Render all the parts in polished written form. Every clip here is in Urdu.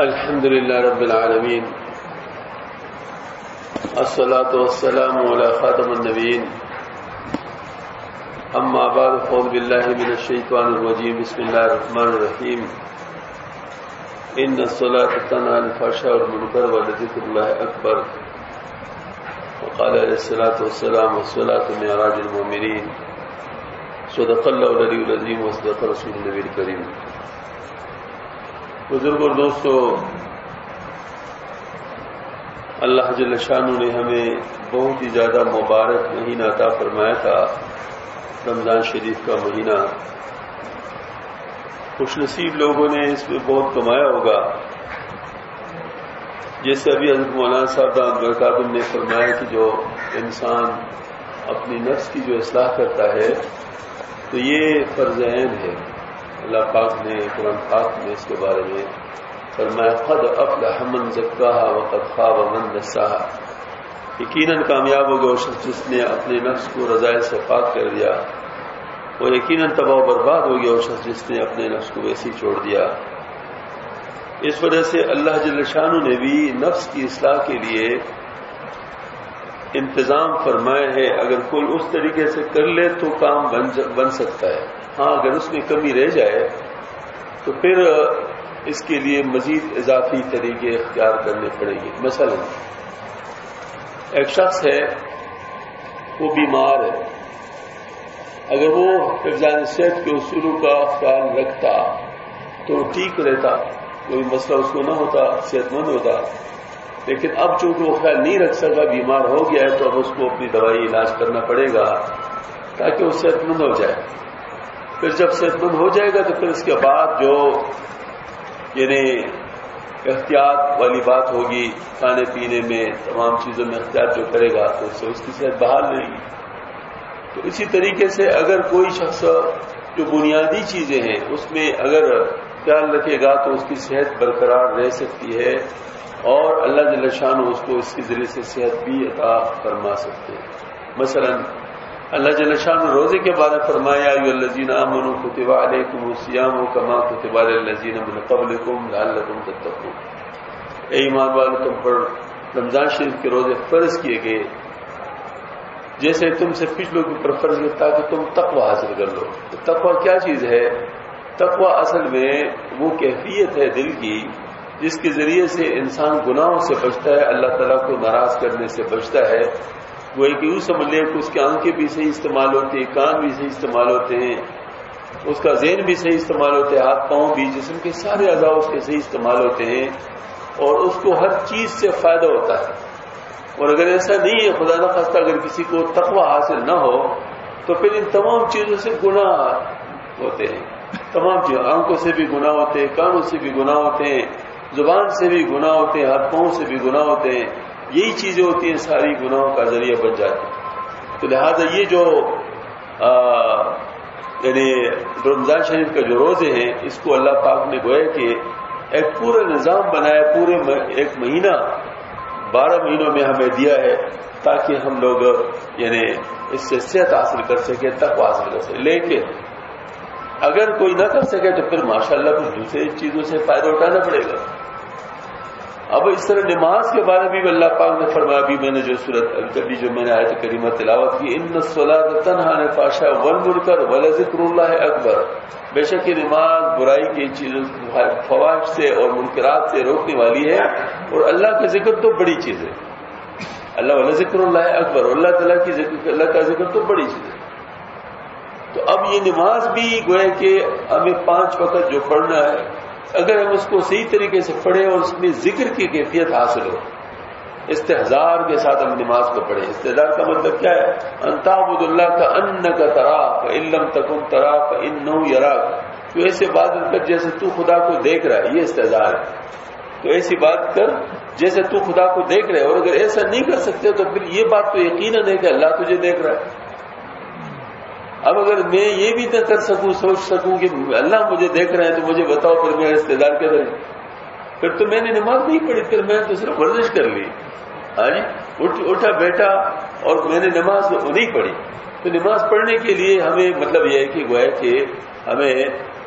الحمد لله رب العالمين الصلاة والسلام على خاتم النبيين أما بعد فأعوذ بالله من الشيطان الرجيم بسم الله الرحمن الرحيم إن الصلاة تنهى عن الفحشاء والمنكر ولذكر الله أكبر وقال عليه الصلاة والسلام والصلاة معراج المؤمنين صدق الله العلي العظيم وصدق رسول النبي الكريم. بزرگ اور دوستو، اللہ جل شانہ نے ہمیں بہت ہی زیادہ مبارک مہینہ عطا فرمایا تھا، رمضان شریف کا مہینہ. خوش نصیب لوگوں نے اس میں بہت کمایا ہوگا. جیسے ابھی حضرت مولانا صاحب دامت برکاتہم نے فرمایا کہ جو انسان اپنی نفس کی جو اصلاح کرتا ہے تو یہ فرض عین ہے. اللہ پاک نے قرآن پاک میں اس کے بارے میں فرمایا قد افلح من زکاہا وقد خاب من دساہا. یقیناً کامیاب ہو گیا وہ شخص جس نے اپنے نفس کو رذائل سے پاک کر دیا، اور یقیناً تباہ و برباد ہو گیا وہ شخص جس نے اپنے نفس کو ویسے ہی چھوڑ دیا. اس وجہ سے اللہ جل شانہ نے بھی نفس کی اصلاح کے لیے انتظام فرمایا ہے. اگر کوئی اس طریقے سے کر لے تو کام بن سکتا ہے. ہاں، اگر اس میں کمی رہ جائے تو پھر اس کے لیے مزید اضافی طریقے اختیار کرنے پڑیں گے. مثلا ایک شخص ہے، وہ بیمار ہے، اگر وہ حفظان صحت کے اصولوں کا خیال رکھتا تو ٹھیک رہتا، کوئی مسئلہ اس کو نہ ہوتا، صحت مند ہوتا. لیکن اب چونکہ وہ خیال نہیں رکھ سکا، بیمار ہو گیا ہے، تو اب اس کو اپنی دوائی علاج کرنا پڑے گا تاکہ وہ صحت مند ہو جائے. پھر جب صحت مند ہو جائے گا تو پھر اس کے بعد جو یعنی احتیاط والی بات ہوگی، کھانے پینے میں تمام چیزوں میں احتیاط جو کرے گا تو اس سے اس کی صحت بحال رہے گی. تو اسی طریقے سے اگر کوئی شخص جو بنیادی چیزیں ہیں اس میں اگر خیال رکھے گا تو اس کی صحت برقرار رہ سکتی ہے، اور اللہ جل شانہ اس کو اس کے ذریعے سے صحت بھی عطا فرما سکتے ہیں. مثلا اللہ جل شانہ روزے کے بارے میں فرمایا ایھا الذین آمنوا کتب علیکم الصیام کما کتب علی الذین من قبلکم لعلکم تتقون. اے ایمان والو، تم پر رمضان شریف کے روزے فرض کیے گئے جیسے تم سے پچھلوں کے اوپر فرض کیا تاکہ تم تقوی حاصل کر لو. تقوی کیا چیز ہے؟ تقوی اصل میں وہ کیفیت ہے دل کی جس کے ذریعے سے انسان گناہوں سے بچتا ہے، اللہ تعالیٰ کو ناراض کرنے سے بچتا ہے. وہ ایک یوں سمجھ لیں کہ اس کی آنکھیں بھی صحیح استعمال ہوتی ہیں، کان بھی صحیح استعمال ہوتے ہیں، اس کا ذہن بھی صحیح استعمال ہوتے ہیں، ہاتھ پاؤں بھی، جسم کے سارے اعضاء اس کے صحیح استعمال ہوتے ہیں، اور اس کو ہر چیز سے فائدہ ہوتا ہے. اور اگر ایسا نہیں ہے، خدا نخواستہ اگر کسی کو تقوی حاصل نہ ہو تو پھر ان تمام چیزوں سے گناہ ہوتے ہیں. تمام چیزیں، آنکھوں سے بھی گناہ ہوتے ہیں، کانوں سے بھی گناہ ہوتے ہیں، زبان سے بھی گناہ ہوتے ہیں، ہاتھ پاؤں سے بھی گناہ ہوتے ہیں. یہی چیزیں ہوتی ہیں، ساری گناہوں کا ذریعہ بن جاتی ہیں. تو لہذا یہ جو یعنی رمضان شریف کا جو روزے ہیں، اس کو اللہ پاک نے گویا کہ ایک پورا نظام بنایا، پورے ایک مہینہ 12 مہینوں میں ہمیں دیا ہے تاکہ ہم لوگ یعنی اس سے صحت حاصل کر سکیں، تقوی حاصل کر سکیں. لیکن اگر کوئی نہ کر سکے تو پھر ماشاءاللہ کچھ دوسری چیزوں سے فائدہ اٹھانا پڑے گا. اب اس طرح نماز کے بارے میں بھی اللہ پاک نے فرمایا، ابھی میں نے جو سورۃ کبھی جو میں نے آیت کریمہ تلاوت کی، ان الصلاۃ تنہی عن الفحشاء والمنکر ولذکر اللہ اکبر. بے شک یہ نماز برائی کی چیزوں، فواحش سے اور منکرات سے روکنے والی ہے، اور اللہ کا ذکر تو بڑی چیز ہے. اللہ ولذکر اللہ اکبر، اللہ تعالیٰ کی ذکر، اللہ کا ذکر تو بڑی چیز ہے. تو اب یہ نماز بھی گویا کہ ہمیں 5 وقت جو پڑھنا ہے، اگر ہم اس کو صحیح طریقے سے پڑھیں اور اس میں ذکر کی کیفیت حاصل ہو، استحضار کے ساتھ ہم نماز کو پڑھیں. استحضار کا مطلب کیا ہے؟ ان تعبد اللہ کأنک تراہ فإن لم تکن تراہ فإنہ یراک. تو ایسے بات کر جیسے تو خدا کو دیکھ رہا ہے، یہ استحضار ہے. تو ایسی بات کر جیسے تو خدا کو دیکھ رہے، اور اگر ایسا نہیں کر سکتے تو پھر یہ بات تو یقیناً ہے کہ اللہ تجھے دیکھ رہا ہے. اب اگر میں یہ بھی نہ کر سکوں، سوچ سکوں کہ اللہ مجھے دیکھ رہے ہیں، تو مجھے بتاؤ پھر میرا استعداد کدھر ہے؟ پھر تو میں نے نماز نہیں پڑھی، پھر میں تو صرف ورزش کر لی. ہاں جی، اٹھا بیٹھا اور میں نے نماز نہیں پڑھی. تو نماز پڑھنے کے لیے ہمیں مطلب یہ ہے کہ گویا کہ ہمیں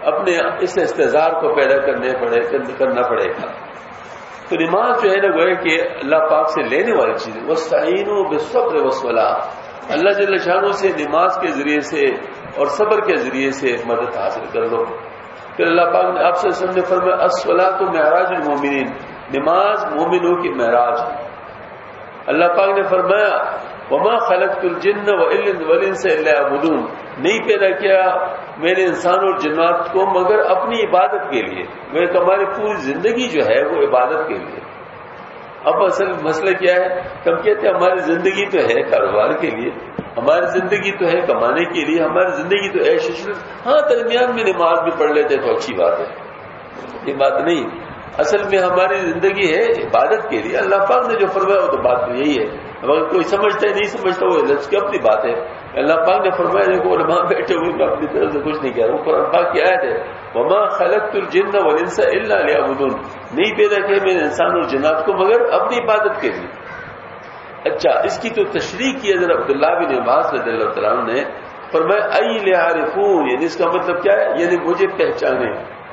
اپنے اس استحضار کو پیدا کرنا پڑے گا. تو نماز جو ہے نا وہ ہے کہ اللہ پاک سے لینے والی چیز ہے. وَاسْتَعِينُوا بِالصَّبْرِ وَالصَّلَاةِ، اللہ جل شانہ سے نماز کے ذریعے سے اور صبر کے ذریعے سے مدد حاصل کر لو. پھر اللہ پاک نے آپ سے نے فرمایا الصلاۃ معراج المومنین، نماز مومنوں کی معراج ہے. اللہ پاک نے فرمایا وما خلقت الجن والانس الا ليعبدون، نہیں پیدا کیا میں نے انسان اور جنات کو مگر اپنی عبادت کے لیے. وہ ہماری پوری زندگی جو ہے وہ عبادت کے لیے. اب اصل مسئلہ کیا ہے؟ ہم کہتے ہیں ہماری زندگی تو ہے کاروبار کے لیے، ہماری زندگی تو ہے کمانے کے لیے، ہماری زندگی تو ہے عشرت. ہاں درمیان میں نماز بھی پڑھ لیتے تو اچھی بات ہے، یہ بات نہیں. اصل میں ہماری زندگی ہے عبادت کے لیے. اللہ پاک نے جو فرمایا وہ تو بات تو یہی ہے. اگر کوئی سمجھتا ہے نہیں سمجھتا وہ لفظ کی اپنی بات ہے. اللہ پاک نے فرمایا دیکھو علماء بیٹھے ہوئے میں اپنی طرف سے کچھ نہیں کہہ رہا ہوں، قرآن پاک کی آیت ہے وما خلقت الجن والانس الا ليعبدون، نہیں پیدا کیا میں نے انسان اور جنات کو مگر اپنی عبادت کے لیے. اچھا اس کی تو تشریح کی حضرت عبداللہ بن عباس رضی اللہ تعالیٰ عنہ نے فرمایا ای لیعرفون، یعنی اس کا مطلب کیا ہے؟ یعنی مجھے پہچانے.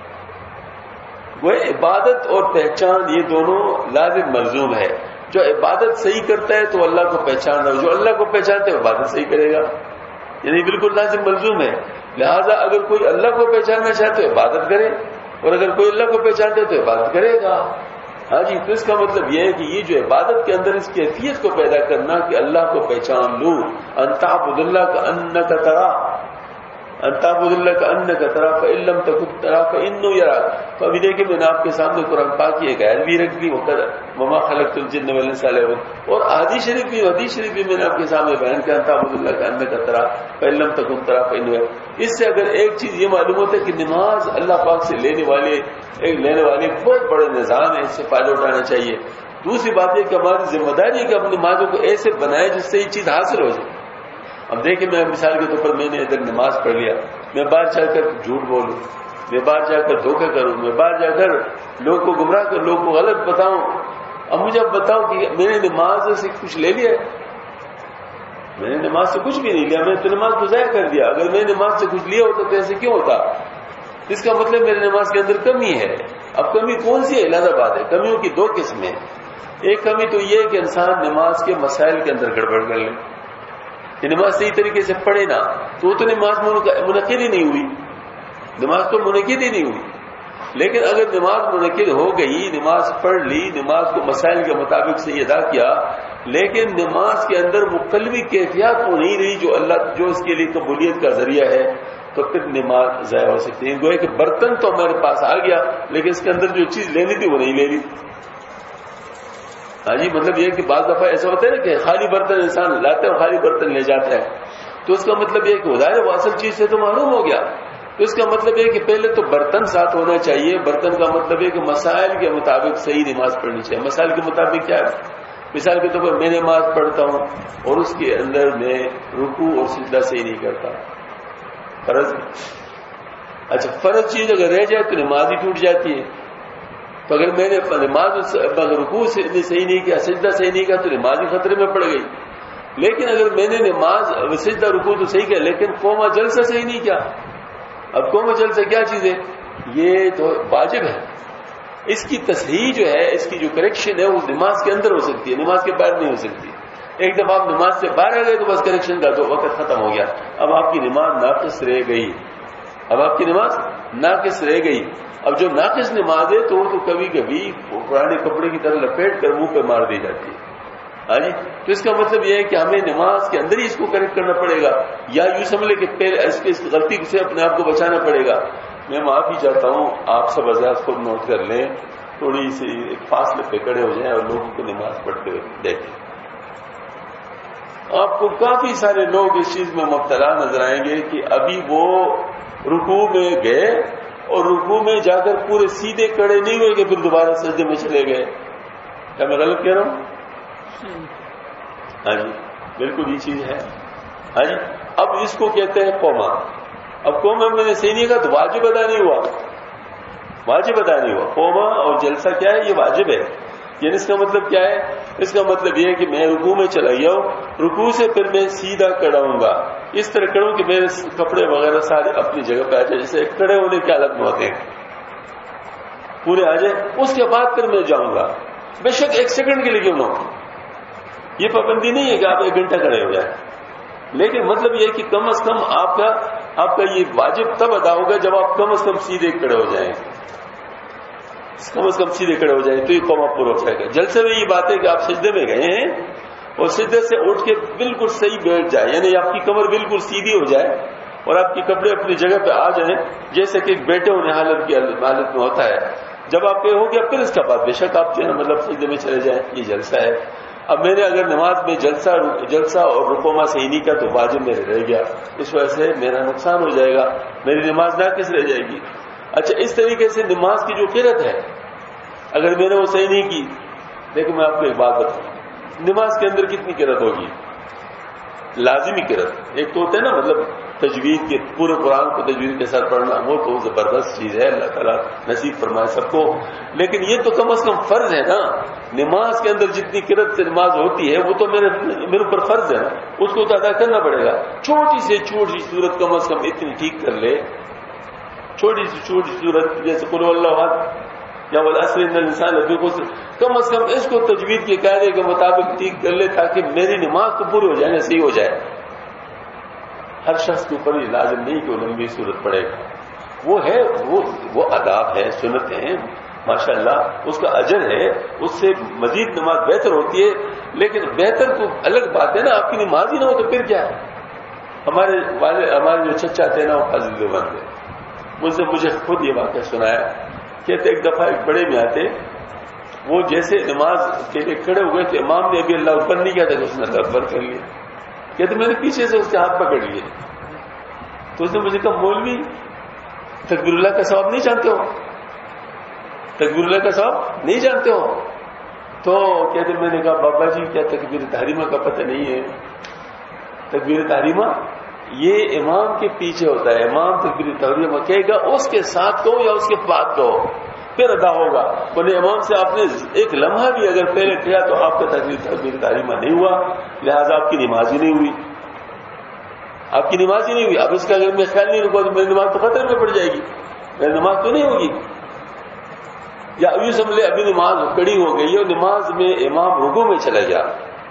وہ عبادت اور پہچان یہ دونوں لازم ملزوم ہے. جو عبادت صحیح کرتا ہے تو اللہ کو پہچان رہا، جو اللہ کو پہچانتا ہے عبادت صحیح کرے گا، یعنی بالکل لازم ملزوم ہے. لہذا اگر کوئی اللہ کو پہچاننا چاہے تو عبادت کرے، اور اگر کوئی اللہ کو پہچانتا ہے تو عبادت کرے گا. ہاں جی، تو اس کا مطلب یہ ہے کہ یہ جو عبادت کے اندر اس کیفیت کو پیدا کرنا کہ اللہ کو پہچان لوں. ان تعبد اللہ کانک تراہ، ان تعبد اللہ کانک تراہ فان لم تکن تراہ فانہ یراک. تو ابھی دیکھیں میں نے آپ کے سامنے قرآن پاک کی ایک آیت بھی رکھ دی وما خلقت الجن والانس الا ليعبدون، اور حدیث شریف بھی میں نے آپ کے سامنے بیان کیا ان تعبد اللہ کانک تراہ فان لم تکن تراہ فانہ یراک. اس سے اگر ایک چیز یہ معلوم ہوتا ہے کہ نماز اللہ پاک سے لینے والے بہت بڑے نظام ہے، اس سے فائدہ اٹھانا چاہیے. دوسری بات یہ کہ ہماری ذمہ داری ہے کہ اپنی نمازوں کو ایسے بنائے جس سے یہ چیز حاصل ہو جائے. اب دیکھیں میں مثال کے طور پر میں نے ادھر نماز پڑھ لیا، میں باہر جا کر جھوٹ بولوں، میں باہر جا کر دھوکہ کروں، میں باہر جا کر لوگ کو گمراہ کر لوگ کو غلط بتاؤں. اب مجھے اب بتاؤ کہ میں نے نماز سے کچھ لے لیا؟ میں نے نماز سے کچھ بھی نہیں لیا، میں نے تو نماز کو ضائع کر دیا. اگر میں نے نماز سے کچھ لیا ہوتا تو ایسے کیوں ہوتا؟ اس کا مطلب میرے نماز کے اندر کمی ہے. اب کمی کون سی ہے؟ علیحدہ بات ہے. کمیوں کی دو قسمیں. ایک کمی تو یہ ہے کہ انسان نماز کے مسائل کے اندر گڑبڑ کر لے، کہ نماز صحیح طریقے سے پڑھے نا تو وہ تو نماز منعقد ہی نہیں ہوئی، نماز تو منعقد ہی نہیں ہوئی. لیکن اگر نماز منعقد ہو گئی، نماز پڑھ لی، نماز کو مسائل کے مطابق سے ادا کیا، لیکن نماز کے اندر مختلف کیفیات وہ نہیں رہی جو اس کے لیے قبولیت کا ذریعہ ہے، تو پھر نماز ضائع ہو سکتی ہے. گویا کہ برتن تو ہمارے پاس آ گیا لیکن اس کے اندر جو چیز لینی تھی وہ نہیں لے لی. ہاں جی، مطلب یہ کہ بعض دفعہ ایسا ہوتا ہے نا کہ خالی برتن انسان لاتا ہے اور خالی برتن لے جاتا ہے، تو اس کا مطلب یہ کہ ظاہر وہ اصل چیز سے تو محروم ہو گیا. تو اس کا مطلب یہ کہ پہلے تو برتن ساتھ ہونا چاہیے. برتن کا مطلب یہ کہ مسائل کے مطابق صحیح نماز پڑھنی چاہیے. مسائل کے مطابق کیا ہے؟ مثال کے طور پر میں نماز پڑھتا ہوں اور اس کے اندر میں رکوع اور سجدہ صحیح نہیں کرتا، فرض. اچھا فرض چیز اگر رہ جائے تو نماز ہی ٹوٹ جاتی ہے. تو اگر میں نے نماز رکوع صحیح نہیں کیا، سجدہ صحیح نہیں کیا تو نماز ہی خطرے میں پڑ گئی. لیکن اگر میں نے نماز سجدہ رکوع تو صحیح کیا لیکن قوما جلسہ صحیح نہیں کیا. اب قوما جلسہ کیا چیز ہے؟ یہ تو واجب ہے. اس کی تصحیح جو ہے، اس کی جو کریکشن ہے وہ نماز کے اندر ہو سکتی ہے، نماز کے باہر نہیں ہو سکتی. ایک دفعہ آپ نماز سے باہر آ گئے تو بس کریکشن کا تو وقت ختم ہو گیا. اب آپ کی نماز ناقص رہ گئی، اب آپ کی نماز ناقص رہ گئی. اب جو ناقص نماز ہے تو وہ تو کبھی کبھی پرانے کپڑے کی طرح لپیٹ کر منہ پہ مار دی جاتی ہے. ہاں جی، تو اس کا مطلب یہ ہے کہ ہمیں نماز کے اندر ہی اس کو کریکٹ کرنا پڑے گا، یا یوں سمجھ لے کہ پہلے اس غلطی سے اپنے آپ کو بچانا پڑے گا. میں معافی چاہتا ہوں، آپ سب حضرات کو نوٹ کر لیں، تھوڑی سی ایک فاصلے پہ کھڑے ہو جائیں اور لوگوں کو نماز پڑھتے ہوئے دیکھیں. آپ کو کافی سارے لوگ اس چیز میں مبتلا نظر آئیں گے کہ ابھی وہ رکوع میں گئے اور رکوع میں جا کر پورے سیدھے کھڑے نہیں ہوئے کہ پھر دوبارہ سجدے میں چلے گئے. کیا میں غلط کہہ رہا ہوں؟ ہاں جی بالکل یہ چیز ہے. ہاں جی، اب اس کو کہتے ہیں قوما. اب قوما میں نے صحیح نہیں کہا تو واجب ادا نہیں ہوا، واجب ادا نہیں ہوا. قوما اور جلسہ کیا ہے؟ یہ واجب ہے. یعنی اس کا مطلب کیا ہے؟ اس کا مطلب یہ ہے کہ میں رکوع میں چلا گیا ہوں، رکوع سے پھر میں سیدھا کھڑا ہوں گا، اس طرح کھڑا ہوں کہ میرے کپڑے وغیرہ سارے اپنی جگہ پہ آ جائے، جیسے کھڑے ہونے کی حالت میں ہوتے ہیں پورے آ جائے، اس کے بعد پھر میں جاؤں گا، بے شک 1 سیکنڈ کے لیے کیوں نہ ہو۔ یہ پابندی نہیں ہے کہ آپ 1 گھنٹہ کھڑے ہو جائیں، لیکن مطلب یہ ہے کہ کم از کم آپ کا یہ واجب تب ادا ہوگا جب آپ کم از کم سیدھے کھڑے ہو جائیں، کم از کم سیدھے کھڑے ہو جائیں تو یہ قوم پورا ہو جائے گا۔ جلسے میں یہ بات ہے کہ آپ سجدے میں گئے ہیں اور سجدے سے اٹھ کے بالکل صحیح بیٹھ جائے، یعنی آپ کی کمر بالکل سیدھی ہو جائے اور آپ کے کپڑے اپنی جگہ پہ آ جائیں، جیسے کہ بیٹھے ہونے حالت میں ہوتا ہے۔ جب آپ یہ ہو گیا پھر اس کے بعد بے شک آپ جو ہے مطلب سجدے میں چلے جائیں، یہ جلسہ ہے۔ اب میں نے اگر نماز میں جلسہ اور رکوع صحیح نہیں کیا تو واجب میرے رہ گیا، اس وجہ سے میرا نقصان ہو جائے گا، میری نماز ناقص رہ جائے گی۔ اچھا، اس طریقے سے نماز کی جو قرت ہے اگر میں نے وہ صحیح نہیں کی، دیکھیں میں آپ کو ایک بات بتاؤں، نماز کے اندر کتنی قرت ہوگی؟ لازمی قرت ایک تو ہوتا ہے نا، مطلب تجوید کے پورے قرآن کو تجوید کے ساتھ پڑھنا، وہ تو زبردست چیز ہے، اللہ تعالیٰ نصیب فرمائے سب کو، لیکن یہ تو کم از کم فرض ہے نا۔ نماز کے اندر جتنی قرت سے نماز ہوتی ہے وہ تو میرے اوپر فرض ہے نا، اس کو تو ادا کرنا پڑے گا۔ چھوٹی سے چھوٹی صورت کم از کم اتنی ٹھیک کر لے، چھوٹی سے چھوٹی صورت جیسے قل اللہ احد یا والعصر ان الانسان لفی خسر، کم از کم اس کو تجوید کے قاعدے کے مطابق ٹھیک کر لے تاکہ میری نماز تو پوری ہو جائے، صحیح ہو جائے۔ ہر شخص کے اوپر یہ لازم نہیں کہ وہ لمبی صورت پڑے گا، وہ ہے وہ آداب ہے، سنت ہیں، ماشاءاللہ اس کا اجر ہے، اس سے مزید نماز بہتر ہوتی ہے، لیکن بہتر تو الگ بات ہے نا، آپ کی نماز ہی نہ ہو تو پھر کیا ہے؟ ہمارے جو چچا تھے نا وہ فاضل دیوبند تھے، مجھے خود یہ واقعہ سنایا، کہتے ایک دفعہ ایک بڑے میں آتے، وہ جیسے نماز کے لیے کھڑے ہوئے تو امام نے ابھی اللہ اکبر نہیں کیا تھا کہ اس نے اللہ اکبر کر لیا، کہتے میں نے پیچھے سے اس کے ہاتھ پکڑ لیے، تو اس نے مجھے کہا مولوی تکبیر اللہ کا ثواب نہیں جانتے ہو؟ تکبیر اللہ کا ثواب نہیں جانتے ہو؟ تو کہتے میں نے کہا بابا جی کیا تکبیر تحریمہ کا پتہ نہیں ہے؟ تکبیر تحریمہ یہ امام کے پیچھے ہوتا ہے، امام تکبیر تحریمہ کہے گا اس کے ساتھ کہو یا اس کے بعد کہو پھر ادا ہوگا، بولے امام سے آپ نے ایک لمحہ بھی اگر پہلے کیا تو آپ کا تکبیر تحریمہ نہیں ہوا، لہذا آپ کی نماز ہی نہیں ہوئی، آپ کی نماز ہی نہیں ہوئی۔ اب اس کا اگر میں خیال نہیں رکھا تو میری نماز تو خطرے میں پڑ جائے گی، میری نماز تو نہیں ہوگی۔ یا ابھی سمجھ لے ابھی نماز کڑی ہو گئی اور نماز میں امام رکوع میں چلا گیا،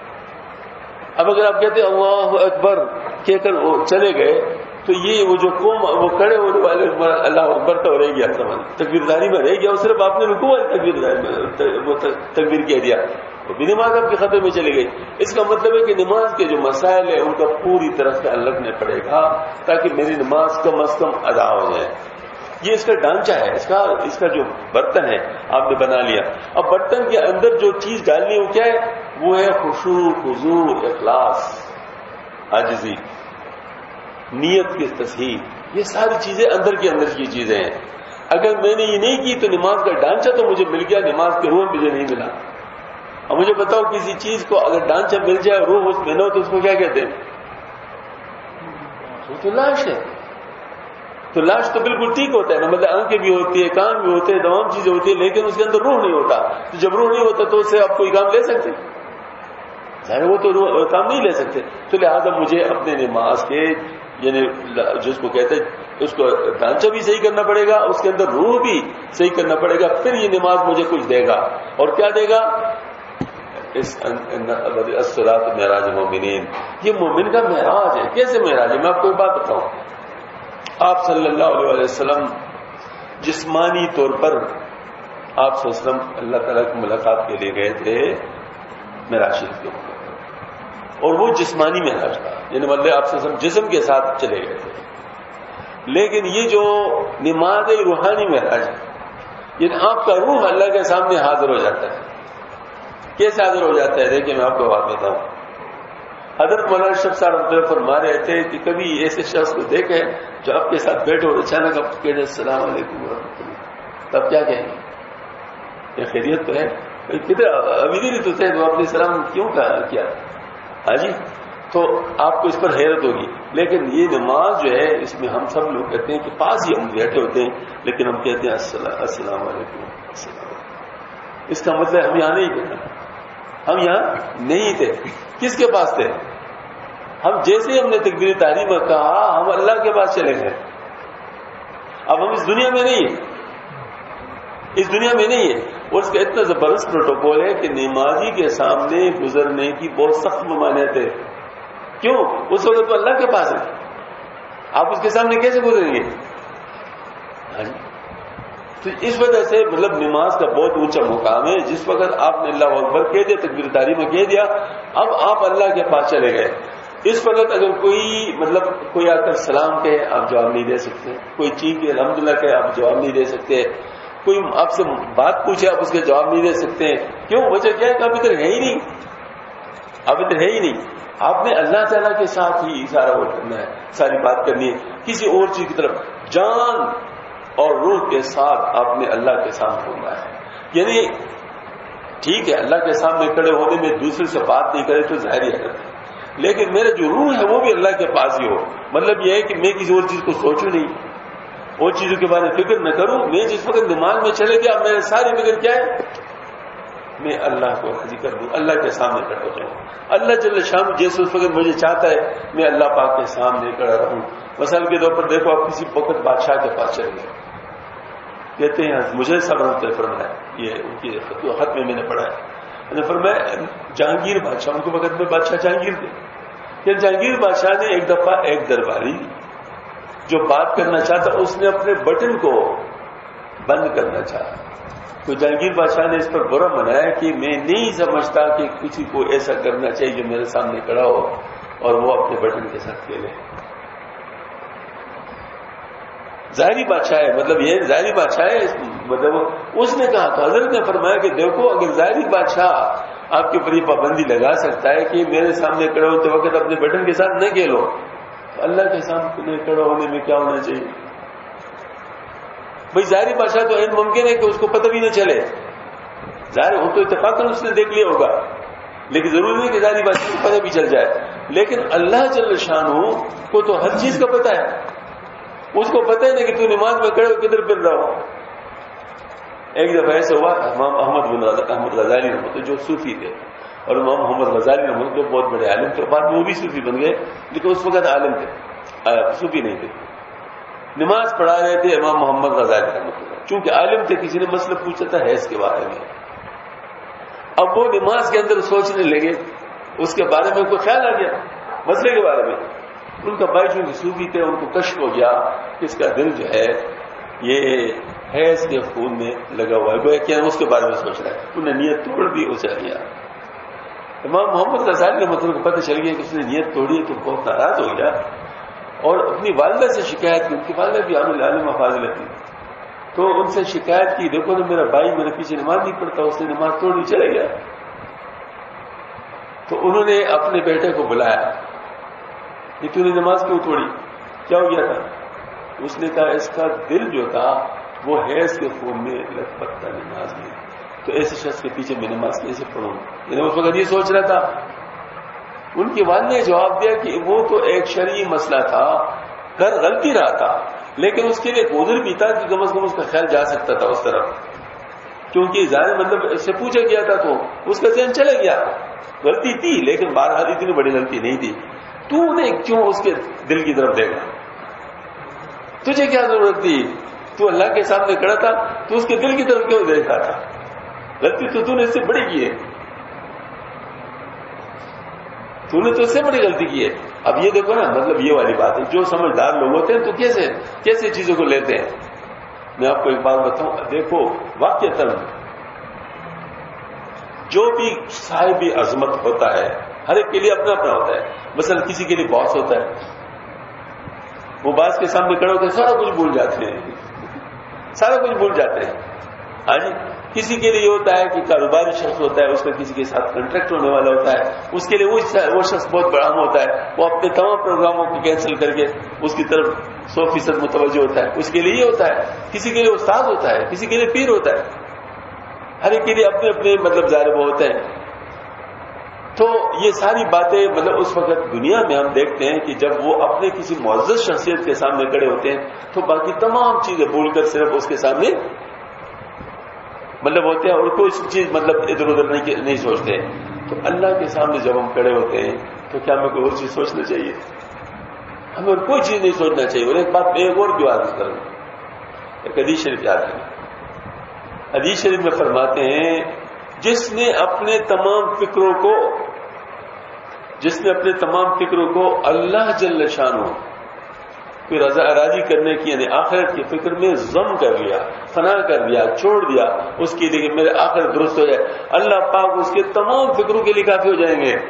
اب اگر آپ کہتے اللہ اکبر کہہ کر وہ چلے گئے تو یہ وہ جو قوم وہ کھڑے ہونے والے اللہ اکبر تو رہ گیا، تکبیر داری میں رہ گیا، صرف آپ نے رکوع والی تکبیر کہہ دیا، بھی نماز آپ کے خطرے میں چلی گئی۔ اس کا مطلب ہے کہ نماز کے جو مسائل ہیں ان کا پوری طرح خیال رکھنا پڑے گا تاکہ میری نماز کم از کم ادا ہو جائے۔ یہ اس کا ڈھانچہ ہے، اس کا جو برتن ہے آپ نے بنا لیا۔ اب برتن کے اندر جو چیز ڈالنی ہے وہ کیا ہے؟ وہ ہے خشوع، خضوع، اخلاص، عاجزی، نیت کی تصحیح، یہ ساری چیزیں اندر کی چیزیں ہیں۔ اگر میں نے یہ نہیں کی تو نماز کا ڈھانچہ تو مجھے مل گیا، نماز کے روح مجھے نہیں ملا۔ اب مجھے بتاؤ کسی چیز کو اگر ڈھانچہ مل جائے روح اس میں نہ ہو تو اس کو کیا کہتے ہیں؟ وہ تو لاش ہے۔ تو لاش تو بالکل ٹھیک ہوتا ہے نا، مطلب آنکھیں بھی ہوتی ہے، کان بھی ہوتے ہیں، تمام چیزیں ہوتی ہیں، لیکن اس کے اندر روح نہیں ہوتا۔ تو جب روح نہیں ہوتا تو اس سے آپ کوئی کام لے سکتے؟ ظاہر وہ تو کام نہیں لے سکتے۔ تو لہٰذا مجھے اپنے نماز کے یعنی جس کو کہتے ہیں اس کو ڈھانچہ بھی صحیح کرنا پڑے گا، اس کے اندر روح بھی صحیح کرنا پڑے گا، پھر یہ نماز مجھے کچھ دے گا۔ اور کیا دے گا؟ الصلاۃ معراج المومنین، یہ مومن کا معراج ہے۔ کیسے معراج ہے؟ میں آپ کو ایک بات بتاؤں، آپ صلی اللہ علیہ وسلم جسمانی طور پر آپ صلی اللہ علیہ وسلم اللہ تعالیٰ کی ملاقات کے لیے گئے تھے معراج شریف کے موقع پر، اور وہ جسمانی معراج تھا، یعنی مطلب آپ صلی اللہ علیہ وسلم جسم کے ساتھ چلے گئے تھے۔ لیکن یہ جو نماز روحانی معراج ہے، یعنی آپ کا روح اللہ کے سامنے حاضر ہو جاتا ہے۔ کیسے حاضر ہو جاتا ہے؟ دیکھیں میں آپ کو بات بتاؤں، حضرت مولانا اشرف صاحب رحمۃ اللہ فرما رہے تھے کہ کبھی ایسے شخص کو دیکھے جو آپ کے ساتھ بیٹھے اور اچانک آپ کہہ دیں السلام علیکم ورحمۃ اللہ، تب کیا کہیں گے؟ یہ خیریت تو ہے؟ کدھر ابھی نہیں تو تھے تو آپ نے سلام کیوں کیا؟ ہاں جی، تو آپ کو اس پر حیرت ہوگی، لیکن یہ نماز جو ہے اس میں ہم سب لوگ کہتے ہیں کہ پاس ہی ہم بیٹھے ہوتے ہیں لیکن ہم کہتے ہیں السلام علیکم، اس کا مطلب ہم یہاں نہیں تھے، ہم یہاں نہیں تھے. کس کے پاس تھے؟ ہم جیسے ہم نے تکبیر تحریمہ کہا ہم اللہ کے پاس چلے گئے. اب ہم اس دنیا میں نہیں ہیں، اس دنیا میں نہیں ہے. اور اس کا اتنا زبردست پروٹوکول ہے کہ نمازی کے سامنے گزرنے کی بہت سخت ممانعت ہے. کیوں؟ اس وقت تو اللہ کے پاس ہے، آپ اس کے سامنے کیسے گزریں گے؟ تو اس وجہ سے مطلب نماز کا بہت اونچا مقام ہے. جس وقت آپ نے اللہ اکبر کہہ دیا، تکبیر تحریمہ کہہ دیا، اب آپ اللہ کے پاس چلے گئے. اس وقت اگر کوئی آ کر سلام کہے آپ جواب نہیں دے سکتے، کوئی چیخ الحمدللہ کہے آپ جواب نہیں دے سکتے، کوئی آپ سے بات پوچھے آپ اس کے جواب نہیں دے سکتے. کیوں؟ وجہ کیا ہے کہ آپ ادھر ہے ہی نہیں، آپ ادھر ہے ہی نہیں. آپ نے اللہ تعالیٰ کے ساتھ ہی سارا وہ کرنا ہے، ساری بات کرنی ہے. کسی اور چیز کی طرف جان اور روح کے ساتھ آپ نے اللہ کے سامنے ہونا ہے. یعنی ٹھیک ہے اللہ کے سامنے کھڑے ہونے میں دوسرے سے بات نہیں کرے تو ظاہری حرکت ہے، لیکن میرا جو روح ہے وہ بھی اللہ کے پاس ہی ہو. مطلب یہ ہے کہ میں کسی اور چیز کو سوچوں نہیں، اور چیزوں کے بارے میں فکر نہ کروں. میں جس وقت نماز میں چلے گیا میرے ساری فکر کیا ہے؟ میں اللہ کو راضی کر دوں، اللہ کے سامنے کھڑا ہو جاؤں. اللہ جل شان جیسے اس وقت مجھے چاہتا ہے میں اللہ پاک کے سامنے کھڑا رہوں. مثال کے طور پر دیکھو آپ کسی وقت بادشاہ کے پاس چلے گئے، کہتے ہیں مجھے صبر فرمایا، یہ ان کی خط میں نے پڑھا ہے، فرمایا جہانگیر بادشاہ، ان کے وقت میں بادشاہ جہانگیر تھے کہ جہانگیر بادشاہ نے ایک دفعہ ایک درباری جو بات کرنا چاہتا اس نے اپنے بٹن کو بند کرنا چاہا. تو جہانگیر بادشاہ نے اس پر برا منایا کہ میں نہیں سمجھتا کہ کسی کو ایسا کرنا چاہیے جو میرے سامنے کھڑا ہو اور وہ اپنے بٹن کے ساتھ کھیلے. ظاہری بادشاہ ہے، مطلب یہ ظاہری بادشاہ ہے، مطلب اس نے کہا تو حضرت نے فرمایا کہ دیکھو اگر ظاہری بادشاہ آپ کے اوپر یہ پابندی لگا سکتا ہے کہ میرے سامنے کھڑے ہوتے وقت اپنے بٹن کے ساتھ نہ کھیلو، تو اللہ کے سامنے کھڑا ہونے میں کیا ہونا چاہیے؟ بھائی ظاہری بادشاہ تو این ممکن ہے کہ اس کو پتہ بھی نہ چلے، ظاہر ہو تو اتفاقاً اس نے دیکھ لیا ہوگا، لیکن ضروری نہیں کہ ظاہری بادشاہ کو پتہ بھی چل جائے. لیکن اللہ جل شانہ کو تو ہر چیز کا پتہ ہے، اس کو پتہ ہے نا کہ تو نماز میں کھڑے ہو کدھر پھر رہا ہو. ایک دفعہ ایسا ہوا امام احمد غزالی رحمۃ جو صوفی تھے، اور امام محمد غزالی رحمۃ جو بہت بڑے عالم تھے، بعد میں وہ بھی صوفی بن گئے لیکن اس وقت عالم تھے، صوفی نہیں تھے. نماز پڑھا رہے تھے امام محمد غزالی رحمۃ اللہ، چونکہ عالم تھے کسی نے مسئلہ پوچھا تھا حیض کے بارے میں. اب وہ نماز کے اندر سوچنے لگے، اس کے بارے میں کوئی خیال آ گیا مسئلے کے بارے میں. ان کا بھائی چونکہ صوفی تھے ان کو کشف ہو گیا کہ اس کا دل جو ہے یہ حیض کے خون میں لگا ہوا ہے، کیا اس کے بارے میں سوچ رہا ہے. انہیں نیت توڑ دی اسے لیا. امام محمد غزالی رحمۃ اللہ کو پتہ چل گیا کہ اس نے نیت توڑی تو بہت ناراض ہو گیا اور اپنی والدہ سے شکایت کی. ان کی والدہ بھی عالم فاضلہ تھی، تو ان سے شکایت کی دیکھو نا میرا بھائی میرے پیچھے نماز نہیں پڑھتا، اس نے نماز توڑی چلے گیا. تو انہوں نے اپنے بیٹے کو بلایا، یہ تو نے نماز کیوں توڑی، کیا ہو گیا تھا؟ اس نے کہا اس کا دل جو تھا وہ حیض کے خون میں لگ پڑتا نماز میں، تو ایسے شخص کے پیچھے میں نماز کیسے پڑھوں؟ یعنی اس وقت یہ سوچ رہا تھا. ان کی والد نے جواب دیا کہ وہ تو ایک شرعی مسئلہ تھا، کر غلطی رہا تھا، لیکن اس کے لیے ایک عذر بھی تھا کہ کم از کم اس کا خیال جا سکتا تھا اس طرف، کیونکہ ظاہر مطلب اس سے پوچھا گیا تھا تو اس کا ذہن چلا گیا. غلطی تھی لیکن بہرحال اتنی بڑی غلطی نہیں تھی. تو نے کیوں اس کے دل کی طرف دیکھا؟ تجھے کیا ضرورت تھی؟ تو اللہ کے سامنے کھڑا تھا، تو اس کے دل کی طرف کیوں دیکھ رہا تھا؟ غلطی تو نے اس سے بڑی کی ہے، تو نے تو اس سے بڑی غلطی کی ہے. اب یہ دیکھو نا مطلب یہ والی بات ہے، جو سمجھدار لوگ ہوتے ہیں تو کیسے چیزوں کو لیتے ہیں. میں آپ کو ایک بات بتاؤں، دیکھو واقعتاً جو بھی صاحب عظمت ہوتا ہے ہر ایک کے لیے اپنا اپنا ہوتا ہے. مثلا کسی کے لیے باس ہوتا ہے، وہ باس کے سامنے کھڑے ہوتے ہیں سارا کچھ بھول جاتے ہیں. ہاں جی. کسی کے لیے یہ ہوتا ہے کہ کاروباری شخص ہوتا ہے، اس کا کسی کے ساتھ کنٹریکٹ ہونے والا ہوتا ہے، اس کے لیے وہ شخص بہت بڑا ہوتا ہے، وہ اپنے تمام پروگراموں کو کینسل کر کے اس کی طرف 100% متوجہ ہوتا ہے. اس کے لیے یہ ہوتا ہے. کسی کے لیے استاد ہوتا ہے، کسی کے لیے پیر ہوتا ہے. ہر ایک کے لیے اپنے اپنے مطلب ظاہر وہ ہوتے ہیں. تو یہ ساری باتیں مطلب اس وقت دنیا میں ہم دیکھتے ہیں کہ جب وہ اپنے کسی معزز شخصیت کے سامنے کھڑے ہوتے ہیں تو باقی تمام چیزیں بھول کر صرف اس کے سامنے مطلب ہوتے ہیں اور کوئی چیز مطلب ادھر ادھر نہیں سوچتے. تو اللہ کے سامنے جب ہم کھڑے ہوتے ہیں تو کیا ہمیں کوئی اور چیز سوچنا چاہیے؟ ہمیں اور کوئی چیز نہیں سوچنا چاہیے. اور ایک بات میں ایک اور بھی عرض کروں، ایک حدیث شریف یاد ہے. حدیث شریف میں فرماتے ہیں جس نے اپنے تمام فکروں کو اللہ جل شانہ کوئی راضی کرنے کی یعنی آخرت کی فکر میں ضم کر لیا، فنا کر دیا، چھوڑ دیا اس کی لیے کہ میرے آخرت درست ہو جائے، اللہ پاک اس کے تمام فکروں کے لیے کافی ہو جائیں گے.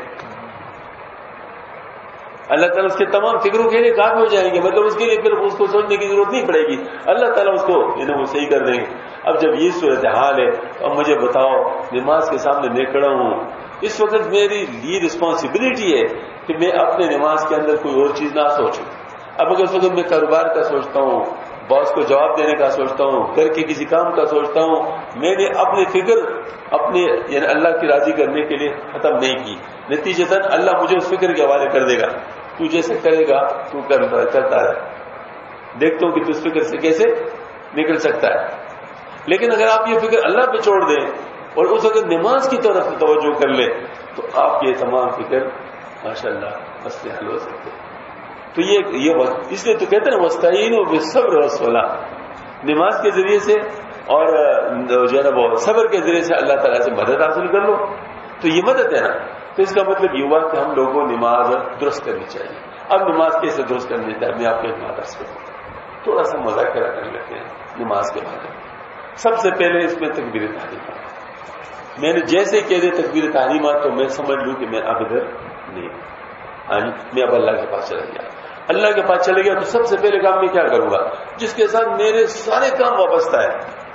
اللہ تعالیٰ اس کے تمام فکروں کے لیے کافی ہو جائیں گے. مطلب اس کے لیے پھر اس کو سوچنے کی ضرورت نہیں پڑے گی، اللہ تعالیٰ اس کو وہ صحیح کر دیں گے. اب جب یہ صورتحال ہے تو اب مجھے بتاؤ، نماز کے سامنے میں کھڑا ہوں، اس وقت میری یہ رسپانسبلٹی ہے کہ میں اپنے نماز کے اندر کوئی اور چیز نہ سوچوں. اب اگر اس وقت میں کاروبار کا سوچتا ہوں، باس کو جواب دینے کا سوچتا ہوں، گھر کے کسی کام کا سوچتا ہوں، میں نے اپنی فکر یعنی اللہ کی راضی کرنے کے لیے ختم نہیں کی. نتیجتاً اللہ مجھے اس فکر کے حوالے کر دے گا، تو جیسے کرے گا تو کرتا رہے، دیکھتا ہوں کہ تو اس فکر سے کیسے نکل سکتا ہے. لیکن اگر آپ یہ فکر اللہ پہ چھوڑ دیں اور اس وقت نماز کی طرف توجہ کر لیں تو آپ یہ تمام فکر ماشاءاللہ مسئلے حل ہو سکتے ہیں. تو یہ اس لیے تو کہتے ہیں وستعینوا بالصبر والصلاۃ، نماز کے ذریعے سے اور جو ہے نا وہ صبر کے ذریعے سے اللہ تعالیٰ سے مدد حاصل کر لو. تو یہ مدد ہے نا. تو اس کا مطلب یہ ہوا کہ ہم لوگوں کو نماز درست کرنی چاہیے. اب نماز کیسے درست کرنی چاہیے میں آپ کو ایک بات عرض کروں، تھوڑا سا مذاکرہ کر لیتے ہیں نماز کے بارے میں. سب سے پہلے اس میں تکبیر تحریمات. میں نے جیسے کہہ دے تکبیر تحریمات تو میں سمجھ لوں کہ میں اب ادھر نہیں، میں اب اللہ کے پاس چلا گیا. اللہ کے پاس چلے گیا تو سب سے پہلے کام میں کیا کروں گا جس کے ساتھ میرے سارے کام وابستہ ہے.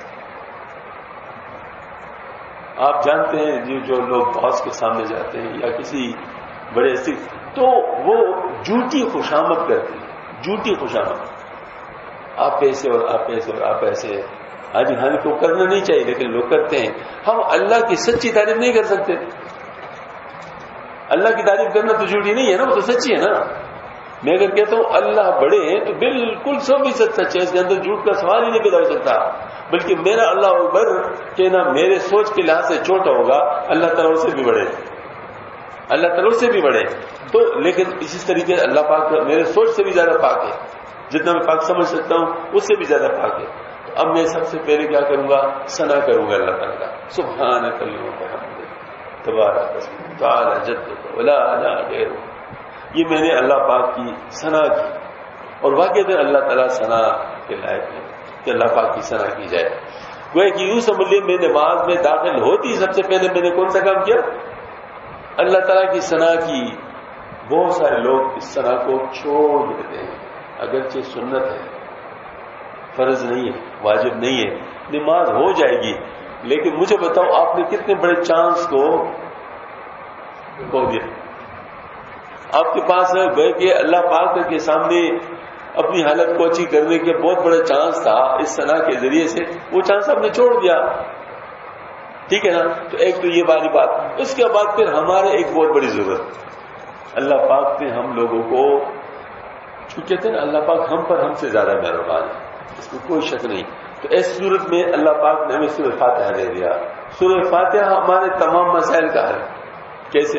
آپ جانتے ہیں جو لوگ باس کے سامنے جاتے ہیں یا کسی بڑے تو وہ جھوٹی خوشامد کرتے ہیں، جھوٹی خوشامد، آپ ایسے اور آپ ایسے اور آپ ایسے. آج ہم کو کرنا نہیں چاہیے لیکن لوگ کرتے ہیں. ہم اللہ کی سچی تعریف نہیں کر سکتے. اللہ کی تعریف کرنا تو جھوٹی نہیں ہے نا، وہ تو سچی ہے نا. میں اگر کہتا ہوں اللہ بڑے ہیں تو بالکل 100% سچ ہے، اس کے اندر جھوٹ کا سوال ہی نہیں پیدا ہو سکتا. بلکہ میرا اللہ اکبر کہنا میرے سوچ کے لحاظ سے چھوٹا ہوگا، اللہ تعالیٰ سے بھی بڑے، اللہ تعالیٰ سے بھی بڑے. تو لیکن اسی طریقے اللہ پاک میرے سوچ سے بھی زیادہ پاک ہے، جتنا میں پاک سمجھ سکتا ہوں اس سے بھی زیادہ پاک ہے. اب میں سب سے پہلے کیا کروں گا؟ ثنا کروں گا اللہ تعالیٰ کا. سبحانک اللہم وبحمدک تبارک اسمک وتعالی جدک ولا اله غیرک. یہ میں نے اللہ پاک کی ثنا کی، اور واقعی اللہ تعالیٰ ثنا کے لائق ہے کہ اللہ پاک کی ثنا کی جائے. گویا کہ یوں سمجھ لیے میں نماز میں داخل ہوتی سب سے پہلے میں نے کون سا کام کیا؟ اللہ تعالیٰ کی ثنا کی. بہت سارے لوگ اس ثنا کو چھوڑ دیتے ہیں، اگرچہ سنت ہے، فرض نہیں ہے، واجب نہیں ہے، نماز ہو جائے گی. لیکن مجھے بتاؤ آپ نے کتنے بڑے چانس کو کھو دیا. آپ کے پاس ہے کہ اللہ پاک کے سامنے اپنی حالت کو اچھی کرنے کے بہت بڑا چانس تھا اس ثنا کے ذریعے سے، وہ چانس آپ نے چھوڑ دیا. ٹھیک ہے نا. تو ایک تو یہ والی بات. اس کے بعد پھر ہمارے ایک بہت بڑی ضرورت، اللہ پاک نے ہم لوگوں کو کہتے ہیں نا اللہ پاک ہم پر ہم سے زیادہ مہربان ہے، اس میں کوئی شک نہیں. تو اس صورت میں اللہ پاک نے ہمیں سورہ فاتحہ دے دیا. سورہ فاتحہ ہمارے تمام مسائل کا حل. کیسے؟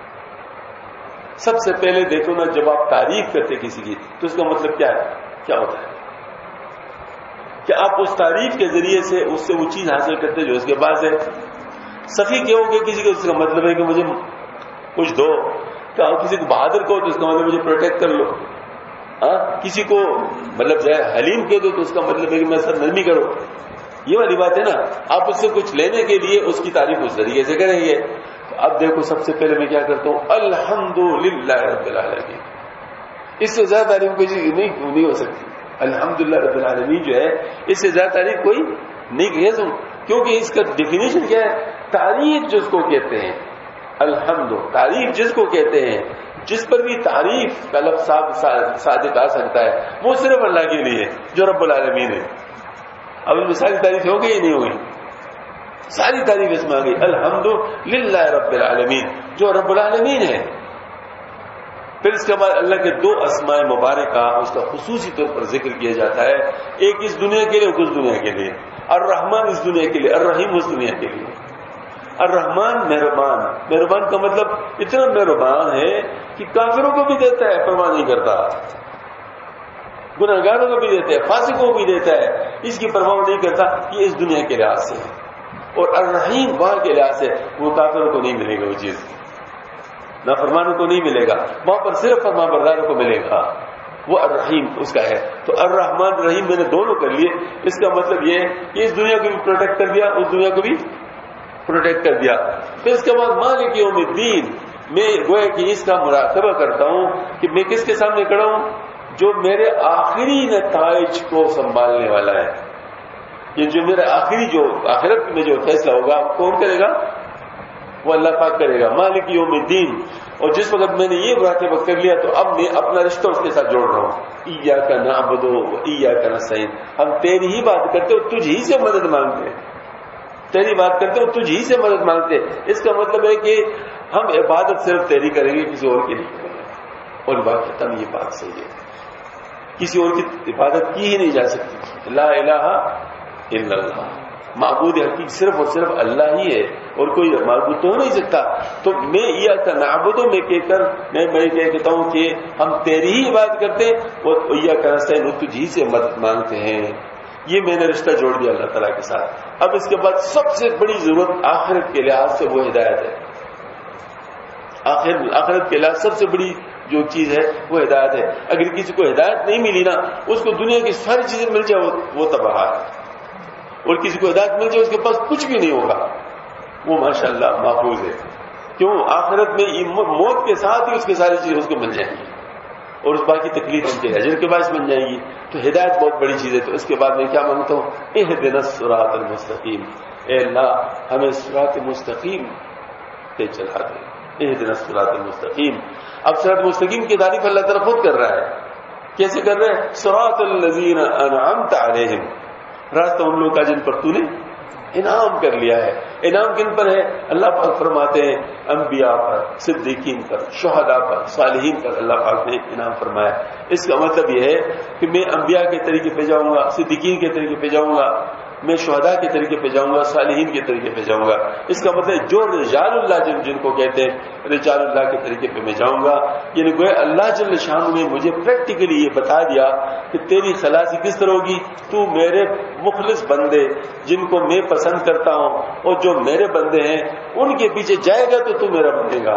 سب سے پہلے دیکھو نا، جب آپ تعریف کرتے کسی کی تو اس کا مطلب کیا ہے؟ کیا ہوتا ہے کہ آپ اس تعریف کے ذریعے سے اس سے وہ چیز حاصل کرتے جو اس کے پاس ہے. سخی کہو گے کسی کو، اس کا مطلب ہے کہ مجھے کچھ دو. کسی کو بہادر کہو تو اس کا مطلب مجھے پروٹیکٹ کر لو. کسی کو مطلب جو ہے حلیم کہہ دو تو اس کا مطلب ہے کہ میں سر نرمی کرو. یہ والی بات ہے نا. آپ اس سے کچھ لینے کے لیے اس کی تعریف اس طریقے سے کریں گے. اب دیکھو سب سے پہلے میں کیا کرتا ہوں؟ الحمدللہ رب العالمین. اس سے زیادہ تعریف کوئی نہیں ہو سکتی. الحمدللہ رب العالمین جو ہے اس سے زیادہ تعریف کوئی نہیں کہہ سکوں، کیونکہ اس کا ڈیفینیشن کیا ہے؟ تعریف جس کو کہتے ہیں، الحمد تعریف جس کو کہتے ہیں، جس پر بھی تعریف کا لفظ صادق آ سکتا ہے وہ صرف اللہ کے لیے جو رب العالمین ہے. اب ان میں ساری تعریف ہو گئی یا نہیں ہوگی؟ ساری تعریف اس میں آ گئی. الحمدللہ رب العالمین جو رب العالمین ہے. پھر اس کے بعد اللہ کے دو اسماء مبارکہ اس کا خصوصی طور پر ذکر کیا جاتا ہے، ایک اس دنیا کے لیے اور اس دنیا کے لیے. الرحمن اس دنیا کے لیے، الرحیم اس دنیا کے لیے. الرحمن مہربان، مہربان کا مطلب اتنا مہربان ہے کہ کافروں کو بھی دیتا ہے، پرواہ نہیں کرتا، گناہگاروں کو بھی دیتا ہے، فاسقوں کو بھی دیتا ہے، اس کی پرواہ نہیں کرتا. یہ اس دنیا کے لحاظ سے. اور الرحیم وہاں کے لحاظ سے وہ کافروں کو نہیں ملے گا، وہ چیز نافرمانوں کو نہیں ملے گا، وہاں پر صرف فرمانبرداروں کو ملے گا. وہ الرحیم اس کا ہے. تو الرحمن الرحیم میں نے دونوں کر لیے. اس کا مطلب یہ ہے کہ اس دنیا کو بھی پروٹیکٹ کر دیا، اس دنیا کو بھی پروٹیکٹ کر دیا. پھر اس کے بعد مالک یوم الدین، میں گویا کہ اس کا مراقبہ کرتا ہوں کہ میں کس کے سامنے کھڑا ہوں؟ جو میرے آخری نتائج کو سنبھالنے والا ہے. یہ جو میرا آخری جو آخرت میں جو فیصلہ ہوگا کون کرے گا؟ وہ اللہ پاک کرے گا. مالک یوم الدین. اور جس وقت میں نے یہ مراقبہ کر لیا تو اب میں اپنا رشتہ اس کے ساتھ جوڑ رہا ہوں. ایاک نعبد و ایاک نستعین. ہم تیری ہی بات کرتے اور تجھ ہی سے مدد مانگتے ہیں، تیری بات کرتے اور تجھ ہی سے مدد مانگتے. اس کا مطلب ہے کہ ہم عبادت صرف تیری کریں گے، کسی اور کی نہیں کریں گے. اور بات ختم. یہ بات صحیح ہے، کسی اور کی عبادت کی ہی نہیں جا سکتی. لا الہ الا اللہ، معبود حقیقی صرف اور صرف اللہ ہی ہے، اور کوئی معبود تو ہو نہیں سکتا. تو میں ایاک نعبد میں کہہ کر میں کہتا ہوں کہ ہم تیری ہی عبادت کرتے اور ایاک نستعین، تجھ ہی سے مدد مانگتے ہیں. یہ میں نے رشتہ جوڑ دیا اللہ تعالیٰ کے ساتھ. اب اس کے بعد سب سے بڑی ضرورت آخرت کے لحاظ سے وہ ہدایت ہے. آخرت کے لحاظ سب سے بڑی جو چیز ہے وہ ہدایت ہے. اگر کسی کو ہدایت نہیں ملی نا، اس کو دنیا کی ساری چیزیں مل جائے وہ تباہ ہے. اور کسی کو ہدایت مل جائے اس کے پاس کچھ بھی نہیں ہوگا، وہ ماشاءاللہ محفوظ ہے. کیوں؟ آخرت میں موت کے ساتھ ہی اس کی ساری چیزیں اس کو مل جائیں گی، اور اس باقی تکلیف ان کے اجر کے باعث بن جائیں گی. تو ہدایت بہت بڑی چیز ہے. تو اس کے بعد میں کیا مانگتا ہوں؟ اہدنا الصراط المستقیم. اے اللہ ہمیں صراط مستقیم پہ چلا دے. اہدنا الصراط المستقیم. اب صراط مستقیم کی تعریف اللہ تعالیٰ خود کر رہا ہے. کیسے کر رہے ہیں؟ صراط الذین انعمت علیہم، راستہ ان لوگوں کا جن پر تو نے انعام کر لیا ہے. انعام کن پر ہے؟ اللہ پاک فرماتے ہیں انبیاء پر، صدیقین پر، شہداء پر، صالحین پر اللہ پاک نے انعام فرمایا. اس کا مطلب یہ ہے کہ میں انبیاء کے طریقے پہ جاؤں گا، صدیقین کے طریقے پہ جاؤں گا، میں شہداء کے طریقے پہ جاؤں گا، صالحین کے طریقے پہ جاؤں گا. اس کا مطلب جو رجال اللہ جن کو کہتے ہیں رجال اللہ کے طریقے پہ میں جاؤں گا. یعنی گویا اللہ جل شان نے مجھے پریکٹیکلی یہ بتا دیا کہ تیری خلاصی کس طرح ہوگی. تو میرے مخلص بندے جن کو میں پسند کرتا ہوں اور جو میرے بندے ہیں ان کے پیچھے جائے گا تو میرا بنے گا.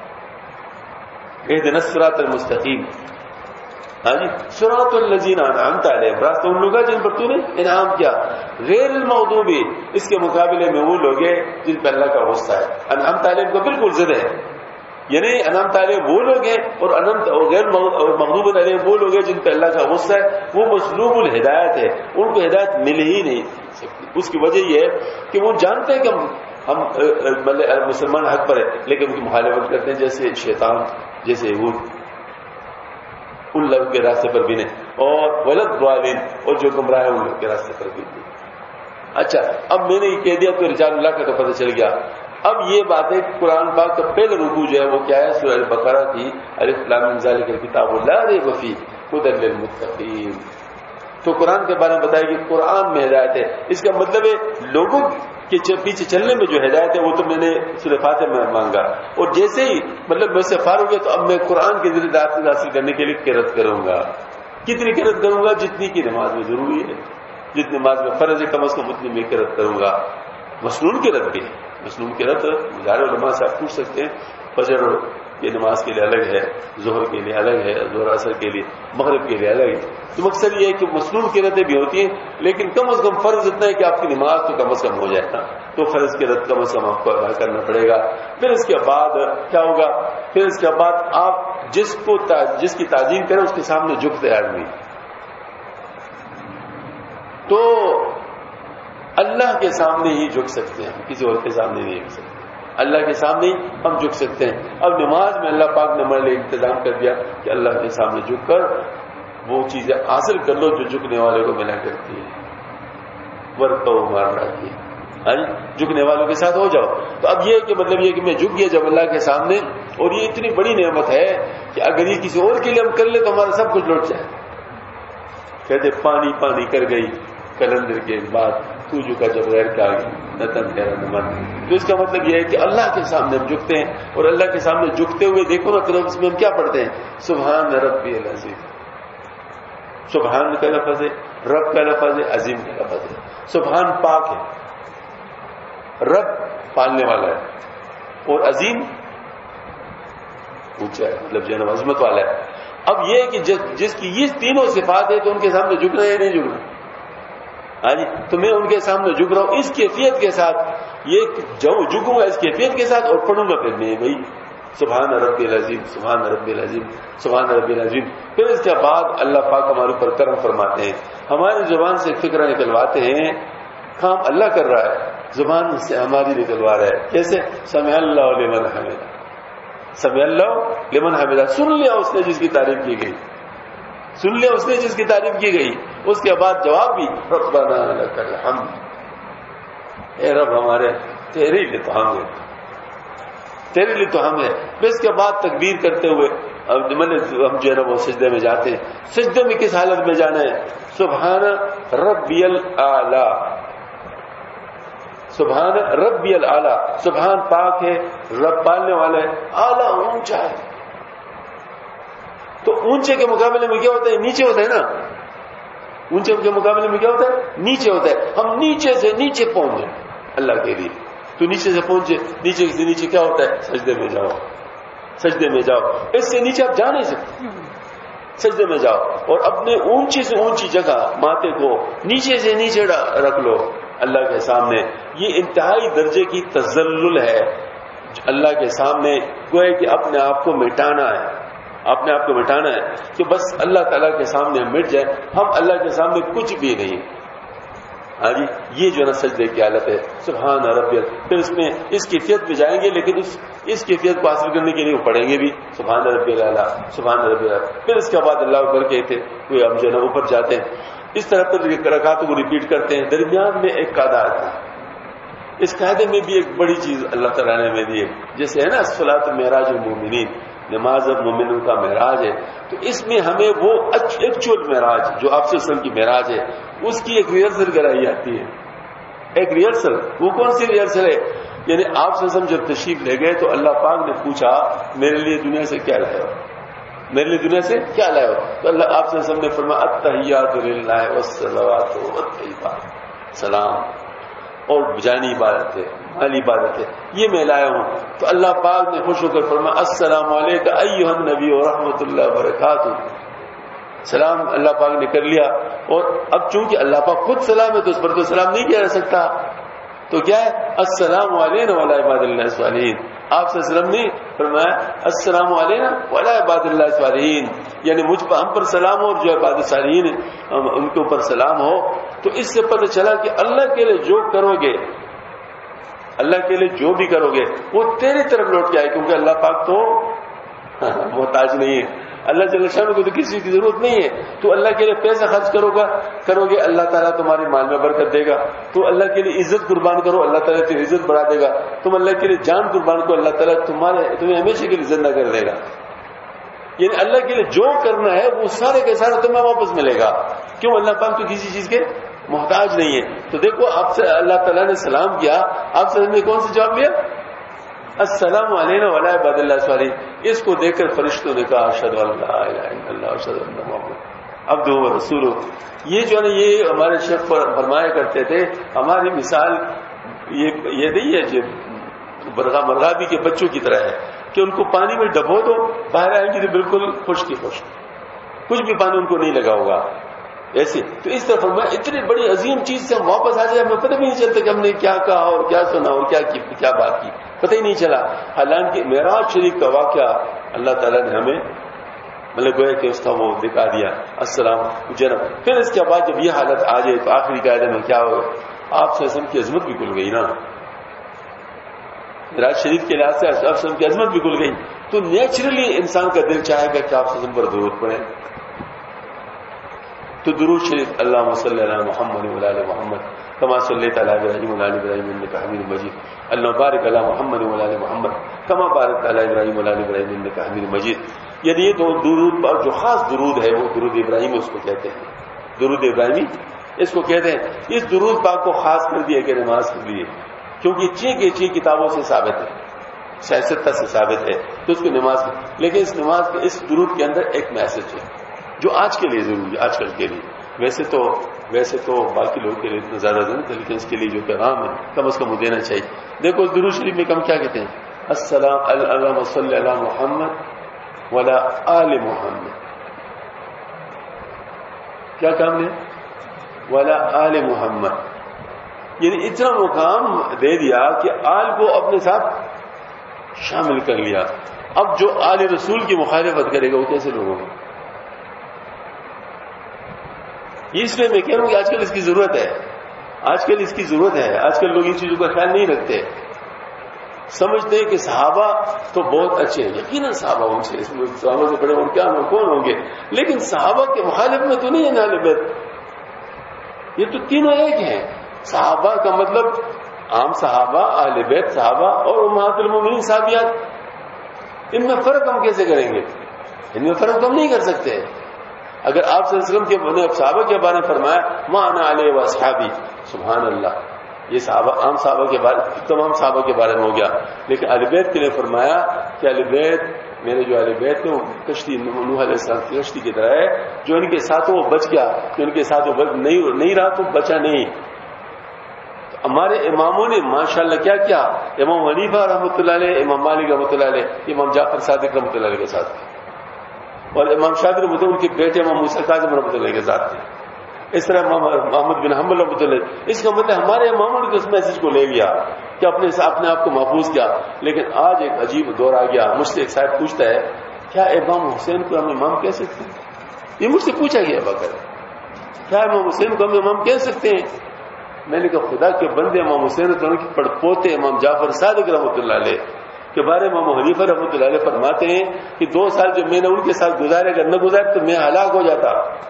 اہدنا الصراط المستقیم. ہاں جی، صراط الذین انعمت علیہم، راستہ ان لوگوں جن پر تو نے انعام کیا. غیر المغضوب، اس کے مقابلے میں وہ لوگ ہیں جن پر اللہ کا غصہ ہے. انعمت علیہم کا بالکل ضد ہے. یعنی انعمت علیہم وہ لوگ ہیں اور غیر مغضوب علیہم وہ لوگ ہیں جن پہ اللہ کا غصہ ہے. وہ مسلوب الہدایت ہے، ان کو ہدایت مل ہی نہیں سکتی. اس کی وجہ یہ ہے کہ وہ جانتے ہیں کہ ہم مسلمان حق پر ہے، لیکن ان کی مخالفت کرتے ہیں، جیسے شیطان، جیسے یہود، ان لوگوں کے راستے پر بھی نہیں، اور ولد ضالین، اور جو گمراہ ہیں ان لوگوں کے راستے پر بھی نہیں. اچھا، اب میں نے یہ کہہ دیا تو رجال اللہ کا تو پتہ چل گیا. اب یہ بات ہے قرآن پاک کا پہلا رکوع جو ہے وہ کیا ہے؟ سورہ بقرہ کی الف لام میم ذالک الکتاب لا ریب فیہ ھدی للمتقین. تو قرآن کے بارے میں بتایا کہ قرآن میں ہدایت ہے. اس کا مطلب ہے لوگوں کے پیچھے چلنے میں جو ہدایت ہے وہ تو میں نے سورہ فاتحہ میں مانگا، اور جیسے ہی میں سے فارغ ہو تو اب میں قرآن کے ذریعے داخل حاصل کرنے کے لیے قرأت کروں گا. کتنی قرأت کروں گا؟ جتنی کی نماز میں ضروری ہے، جتنی نماز میں فرض ہے کم از کم اتنی میں قرأت کروں گا. مسنون قرأت بھی، مسنون قرأت مظاہر علماء سے آپ پوچھ سکتے ہیں. فجر کی نماز کے لیے الگ ہے، ظہر کے لیے الگ ہے، ظہر عصر کے لیے، مغرب کے لیے الگ ہے. تو مقصد یہ ہے کہ مسنون قرأتیں بھی ہوتی ہیں، لیکن کم از کم فرض اتنا ہے کہ آپ کی نماز تو کم از کم ہو جائے. تو فرض قرأت کم از کم آپ کو ادا کرنا پڑے گا. پھر اس کے بعد کیا ہوگا؟ پھر اس کے بعد آپ جس کی تعظیم کریں اس کے سامنے جھکتے آدمی. تو اللہ کے سامنے ہی جھک سکتے ہیں، کسی اور کے سامنے نہیں جھک سکتے. اللہ کے سامنے ہم جھک سکتے ہیں. اب نماز میں اللہ پاک نے ہمارے لیے انتظام کر دیا کہ اللہ کے سامنے جھک کر وہ چیزیں حاصل کر لو جو جھکنے والے کو ملا کرتی ہے. ورکو مار رہی ہے، جھکنے والوں کے ساتھ ہو جاؤ. تو اب یہ کہ مطلب یہ کہ میں جھک گیا جب اللہ کے سامنے، اور یہ اتنی بڑی نعمت ہے کہ اگر یہ کسی اور کے لیے ہم کر لیں تو ہمارا سب کچھ لوٹ جائے. کہتے پانی پانی کر گئی کلندر کے بعد تو جھکا جب غیر کے آگے نہ تن تیرا نہ من. تو اس کا مطلب یہ ہے کہ اللہ کے سامنے ہم جھکتے ہیں, اور اللہ کے سامنے جھکتے ہوئے دیکھو نا طرف اس میں ہم کیا پڑھتے ہیں, سبحان ربی العظیم. سبحان کا لفظ ہے, رب کا لفظ ہے, عظیم کا لفظ ہے. سبحان پاک ہے, رب پالنے والا ہے, اور عظیم اونچا ہے, مطلب جو ہے عظمت والا ہے. اب یہ کہ جس کی یہ تینوں صفات ہے تو ان کے سامنے جھکنا ہے یا نہیں جھکنا؟ ہاں جی, تو میں ان کے سامنے جھک رہا ہوں اس کیفیت کے ساتھ, یہ جھکوں گا اس کیفیت کے ساتھ, اور پڑھوں گا پھر میں بھائی سبحان ربی العظیم, سبحان ربی العظیم, سبحان ربی العظیم. پھر اس کے بعد اللہ پاک ہمارے اوپر کرم فرماتے ہیں, ہماری زبان سے فکرہ نکلواتے ہیں. کام اللہ کر رہا ہے, زبان سے ہماری نکلوا رہا ہے. کیسے؟ سمع اللہ لمن حمدہ, سمع اللہ لمن حمدہ. سن لیا اس نے جس کی تعریف کی گئی, سن لیا اس نے جس کی تعریف کی گئی. اس کے بعد جواب بھی ربنا لک الحمد, اے رب ہمارے تیرے لیے تو ہم ہیں, تیرے لیے تو ہم ہیں. پھر اس کے بعد تکبیر کرتے ہوئے ہم جو ہے نا وہ سجدے میں جاتے ہیں. سجدے میں کس حالت میں جانا ہے؟ سبحان ربی الاعلی, سبحان ربی الاعلی. سبحان پاک ہے, رب پالنے والا ہے, اعلیٰ اونچا ہے. تو اونچے کے مقابلے میں کیا ہوتا ہے؟ نیچے ہوتا ہے نا. اونچے کے مقابلے میں کیا ہوتا ہے؟ نیچے ہوتا ہے. ہم نیچے سے نیچے پہنچ جائیں اللہ کے لیے. تو نیچے سے پہنچے, نیچے سے نیچے کیا ہوتا ہے؟ سجدے میں جاؤ, سجدے میں جاؤ. اس سے نیچے آپ جا نہیں سکتے. سجدے میں جاؤ اور اپنے اونچی سے اونچی جگہ ماتھے کو نیچے سے نیچے رکھ لو اللہ کے سامنے. یہ انتہائی درجے کی تذلل ہے اللہ کے سامنے. گویا کہ اپنے آپ کو مٹانا ہے, اپنے آپ کو مٹانا ہے کہ بس اللہ تعالیٰ کے سامنے ہم مٹ جائیں, ہم اللہ کے سامنے کچھ بھی نہیں. ہاں جی, یہ جو ہے نا سجدے کی حالت ہے. سبحان ربی. پھر اس میں اس کیفیت پہ جائیں گے, لیکن اس کیفیت کو حاصل کرنے کے لیے وہ پڑھیں گے بھی سبحان ربی الاعلیٰ, سبحان ربی الاعلیٰ. پھر اس کے بعد اللہ اکبر کہتے ہوئے ہم جو ہے نا اوپر جاتے ہیں. اس طرح پر رکعتوں کو ریپیٹ کرتے ہیں. درمیان میں ایک قاعدہ آتا ہے, اس قاعدے میں بھی ایک بڑی چیز اللہ تعالیٰ نے ہمیں دی ہے. جیسے ہے نا صلاۃ معراج المومنین, نماز اب مومنوں کا معراج ہے. تو اس میں ہمیں وہ ایکچوئل معراج جو آپ سے وسلم کی معراج ہے اس کی ایک ریہرسل کرائی جاتی ہے. ایک ریہرسل, وہ کون سی ریہرسل ہے؟ یعنی آپ سے وسلم جب تشریف لے گئے تو اللہ پاک نے پوچھا میرے لیے دنیا سے کیا لائے ہو, میرے لیے دنیا سے کیا لائے ہو؟ تو اللہ آپ سے وسلم نے فرمایا التحیات للہ والصلوات والطیبات, سلام اور جانی عبادت ہے, مالی عبادت ہے, یہ میں لایا ہوں. تو اللہ پاک نے خوش ہو کر فرمایا السلام علیکم ایھا النبی ورحمۃ اللہ وبرکاتہ. سلام اللہ پاک نے کر لیا. اور اب چونکہ اللہ پاک خود سلام ہے تو اس پر تو سلام نہیں کیا جا سکتا, تو کیا ہے السلام علینا وعلی عباد اللہ الصالحین. آپ سے وسلم نے فرمایا السلام علینا وعلی عباد اللہ الصالحین, یعنی مجھ پر ہم پر سلام ہو اور جو عباد الصالحین ان کے اوپر سلام ہو. تو اس سے پتہ چلا کہ اللہ کے لیے جو کرو گے, اللہ کے لیے جو بھی کرو گے وہ تیری طرف لوٹ کے آئے, کیونکہ اللہ پاک تو محتاج نہیں ہے. اللہ جل شانہ کو تو کسی کی ضرورت نہیں ہے. تو اللہ کے لیے پیسہ خرچ کرو گے اللہ تعالیٰ تمہارے مال میں برکت دے گا. تو اللہ کے لیے عزت قربان کرو, اللہ تعالیٰ تیری عزت بڑھا دے گا. تم اللہ کے لیے جان قربان کرو, اللہ تعالیٰ تمہیں ہمیشہ کے لیے زندہ کر دے گا. یعنی اللہ کے لیے جو کرنا ہے وہ سارے کے سارے تمہیں واپس ملے گا. کیوں؟ اللہ پاک تو کسی چیز کے محتاج نہیں ہے. تو دیکھو آپ سے اللہ تعالیٰ نے سلام کیا, آپ سے نے کون سا جواب لیا؟ السلام علینا وعلی عباد اللہ الصالحین. اس کو دیکھ کر فرشتوں نے کہا اشہد ان لا الہ الا اللہ واشہد ان محمد عبدہ ورسولہ. یہ جو ہے نا یہ ہمارے شیخ فرمایا کرتے تھے, ہماری مثال یہ نہیں ہے جو مرغابی کے بچوں کی طرح ہے کہ ان کو پانی میں ڈبو دو, باہر آئیں گے تو بالکل خشک کی خشک, کچھ بھی پانی ان کو نہیں لگا ہوگا ایسے. تو اس طرح فرمایا اتنی بڑی عظیم چیز سے ہم واپس آ جائیں, ہمیں پتہ بھی نہیں چلتا کہ ہم نے کیا کہا اور کیا سنا اور کیا بات کی, پتہ ہی نہیں چلا. حالانکہ معراج شریف کا واقعہ اللہ تعالیٰ نے ہمیں مطلب گویا کہ اس کا وہ دکھا دیا. السلام جناب. پھر اس کے بعد جب یہ حالت آ جائے تو آخری قاعدے میں کیا ہوگا؟ آپ سے وسلم کی عظمت بھی کھل گئی نا, معراج شریف کے لحاظ سے آپ سے وسلم کی عظمت بھی کھل گئی. تو نیچرلی انسان کا دل چاہے گا کہ آپ سے وسلم پر درود پڑھیں. تو درود شریف اللہم صلی علی محمد وعلی آل محمد کما صلیت علی ابراہیم وعلی آل ابراہیم انک حمید مجید. اللہم بارک علی محمد وعلی آل محمد کما بارکت علی ابراہیم وعلی آل ابراہیم انک حمید مجید. یعنی یہ دو درود پر جو خاص درود ہے وہ درود ابراہیمی اس کو کہتے ہیں, درود ابراہیمی اس کو کہتے ہیں. اس درود پاک کو خاص کر دیا کہ نماز کے لیے، کیونکہ چھ کتابوں سے ثابت ہے، 66 سے ثابت ہے، تو اس کو نماز. لیکن اس نماز کے اس درود کے اندر ایک میسج ہے جو آج کے لیے ضروری ہے، آج کل کے لیے. ویسے تو باقی لوگوں کے لیے اتنا زیادہ نہیں تھا، لیکن اس کے لیے جو پیغام ہے کم از کم وہ دینا چاہیے. دیکھو اس درود شریف میں ہم کیا کہتے ہیں؟ السلام اللہم صلی علی محمد وعلی آل محمد. کیا کام ہے؟ وعلی آل محمد. یعنی اتنا مقام دے دیا کہ آل کو اپنے ساتھ شامل کر لیا. اب جو آل رسول کی مخالفت کرے گا وہ کیسے لوگ ہوں گے؟ اس لیے میں کہہ رہا ہوں کہ آج کل اس کی ضرورت ہے، آج کل اس کی ضرورت ہے. آج کل لوگ ان چیزوں کا خیال نہیں رکھتے، سمجھتے ہیں کہ صحابہ تو بہت اچھے ہیں. یقیناً صحابہ ان سے، اس میں صحابہ سے بڑے اور کیا کون ہوں گے، لیکن صحابہ کے مخالف میں تو نہیں ہے اہل بیت. یہ تو تینوں ایک ہیں. صحابہ کا مطلب عام صحابہ، اہل بیت صحابہ اور امہات المومنین صحابیات. ان میں فرق ہم کیسے کریں گے؟ ان میں فرق ہم نہیں کر سکتے. اگر آپ صلی اللہ علیہ وسلم کے صحابہ کے بارے میں فرمایا ما انا علیہ واصحابی، سبحان اللہ، یہ صحابہ عام صحابہ کے بارے، تمام صحابہ کے بارے میں ہو گیا. لیکن اہل بیت کے لیے فرمایا کہ اہل بیت، میرے جو اہل بیت ہیں وہ کشتی نوح علیہ السلام کی کشتی کی طرح ہے، جو ان کے ساتھ وہ بچ گیا، جو ان کے ساتھ وہ نہیں رہا تو بچا نہیں. ہمارے اماموں نے ماشاءاللہ کیا کیا، امام حنیفہ رحمۃ اللہ علیہ، امام مالک رحمۃ اللہ علیہ، امام جعفر صادق رحمۃ اللہ علیہ کے ساتھ، اور امام شافعی رحمۃ اللہ ان کے بیٹے امام موسیٰ کاظم رحمۃ اللہ کے ساتھ تھے. اس طرح امام محمد بن حنبل رحمۃ اللہ. اس کا مطلب ہمارے اماموں نے اس میسج کو لے لیا کہ اپنے آپ کو محفوظ کیا. لیکن آج ایک عجیب دور آ گیا. مجھ سے ایک صاحب پوچھتا ہے کیا امام حسین کو ہم امام کہہ سکتے ہیں؟ یہ مجھ سے پوچھا گیا بکر، کیا امام حسین کو ہم امام کہہ سکتے ہیں؟ میں نے کہا خدا کے بندے، امام حسین دونوں کی پڑپوتے امام جعفر صادق رحمۃ اللہ علیہ کے بارے میں امام حنیفہ رحمۃ اللہ علیہ فرماتے ہیں کہ 2 سال جو میں نے ان کے ساتھ گزارے، اگر نہ گزارے تو میں ہلاک ہو جاتا.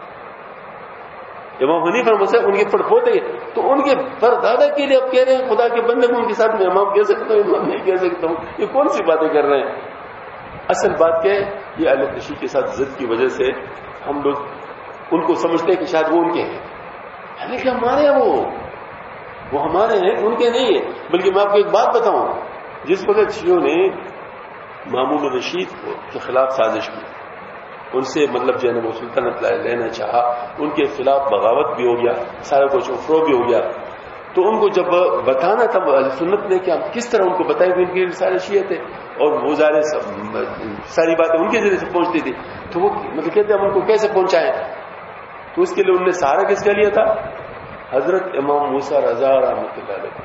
امام حنیفہ ان کے پڑپوتے، تو ان کے پردادا کے لیے اب کہہ رہے ہیں خدا کے بندے کو ان کے ساتھ میں امام کہہ سکتا ہوں، امام نہیں کہہ سکتا ہوں. یہ کون سی باتیں کر رہے ہیں؟ اصل بات کیا ہے، یہ اہل تشیع کے ساتھ ضد کی وجہ سے ہم لوگ ان کو سمجھتے ہیں کہ شاید وہ ان کے ہیں، حالانکہ ہمارے ہیں، وہ ہمارے ہیں، ان کے نہیں ہے. بلکہ میں آپ کو ایک بات بتاؤں، جس وقت شیعوں نے مامون الرشید کے خلاف سازش کی، ان سے مطلب جو ہے نا وہ سلطنت لینا چاہا، ان کے خلاف بغاوت بھی ہو گیا، سارا کچھ افرو بھی ہو گیا. تو ان کو جب بتانا تھا سنت نے کہ کس طرح ان کو بتائیں کہ ان کے سارے شیعہ تھے اور وہ ساری باتیں ان کے ذریعے سے پہنچتی تھی، تو وہ مطلب کہتے ہیں ہم ان کو کیسے پہنچائیں؟ تو اس کے لیے انہوں نے سہارا کس کا لیا تھا؟ حضرت امام موسیٰ رضا رحمۃ اللہ علیہ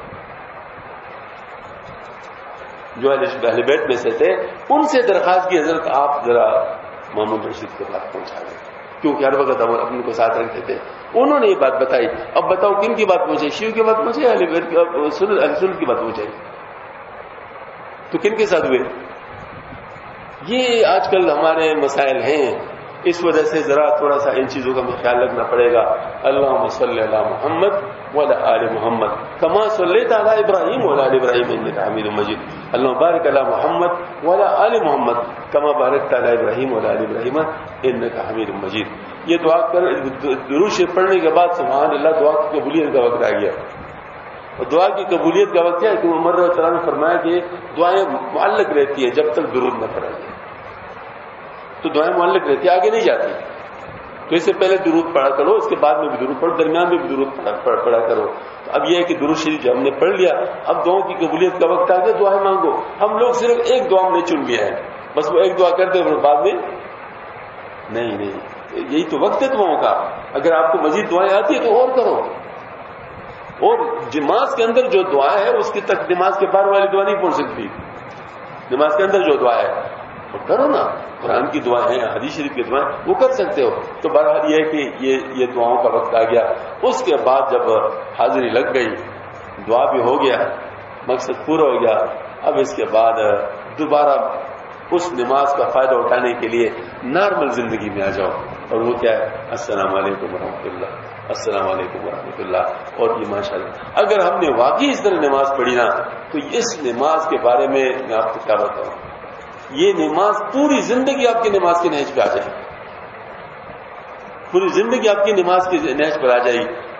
جو اہل بیت میں سے تھے، ان سے درخواست کی حضرت آپ ذرا محمد رشید کے بات پہنچا دیں، کیونکہ ہر وقت ہم اپنے کو ساتھ رکھتے تھے. انہوں نے یہ بات بتائی. اب بتاؤ کن کی بات پہنچے؟ شیعوں کی بات پہنچے، اہل بیت سنت کی بات پہنچے؟ تو کن کے ساتھ ہوئے؟ یہ آج کل ہمارے مسائل ہیں. اس وجہ سے ذرا تھوڑا سا ان چیزوں کا خیال رکھنا پڑے گا. اللہم صلی علی محمد وعلی آل محمد کما صلیت علی ابراہیم وعلی آل ابراہیم انک حمید مجید. اللہم بارک علی محمد وعلی آل محمد کما بارکت علی ابراہیم وعلی آل ابراہیم انک حمید مجید. یہ دعا کر درود شریف پڑھنے کے بعد سبحان اللہ دعا کی قبولیت کا وقت آ گیا. اور دعا کی قبولیت کا وقت کیا ہے کہ عمر رضی اللہ عنہ نے فرمایا کہ دعائیں معلق رہتی ہیں جب تک درود نہ پڑھا جائے. تو دعائیں معلق رہتی ہیں، آگے نہیں جاتی. تو اس سے پہلے درود پڑھا کرو، اس کے بعد میں بھی درود پڑھو، درمیان میں بھی درود پڑھا کرو. تو اب یہ ہے کہ درود شریف جو ہم نے پڑھ لیا، اب دعاؤں کی قبولیت کا وقت آ گیا، دعائیں مانگو. ہم لوگ صرف ایک دعا نے چن لیا ہے، بس وہ ایک دعا کرتے ہیں بعد میں نہیں. یہی تو وقت ہے دعاؤں کا. اگر آپ کو مزید دعائیں آتی ہے تو اور کرو. اور نماز کے اندر جو دعا ہے اس کی تک نماز کے بعد والی دعا نہیں پڑھ سکتی. نماز کے اندر جو دعا ہے وہ کرو نا. قرآن کی دعائیں ہیں، حدیث شریف کی دعائیں، وہ کر سکتے ہو. تو بہرحال یہ ہے کہ یہ دعاؤں کا وقت آ گیا. اس کے بعد جب حاضری لگ گئی، دعا بھی ہو گیا، مقصد پورا ہو گیا. اب اس کے بعد دوبارہ اس نماز کا فائدہ اٹھانے کے لیے نارمل زندگی میں آ جاؤ. اور وہ کیا ہے؟ السلام علیکم ورحمۃ اللہ، السلام علیکم ورحمۃ اللہ. اور یہ ماشاءاللہ اگر ہم نے واقعی اس طرح نماز پڑھی نا، تو اس نماز کے بارے میں آپ کو کیا بتاؤں، یہ نماز پوری زندگی آپ کی نماز کے نہج پہ آ جائے، پوری زندگی آپ کی نماز کی نہج پر آ جائے.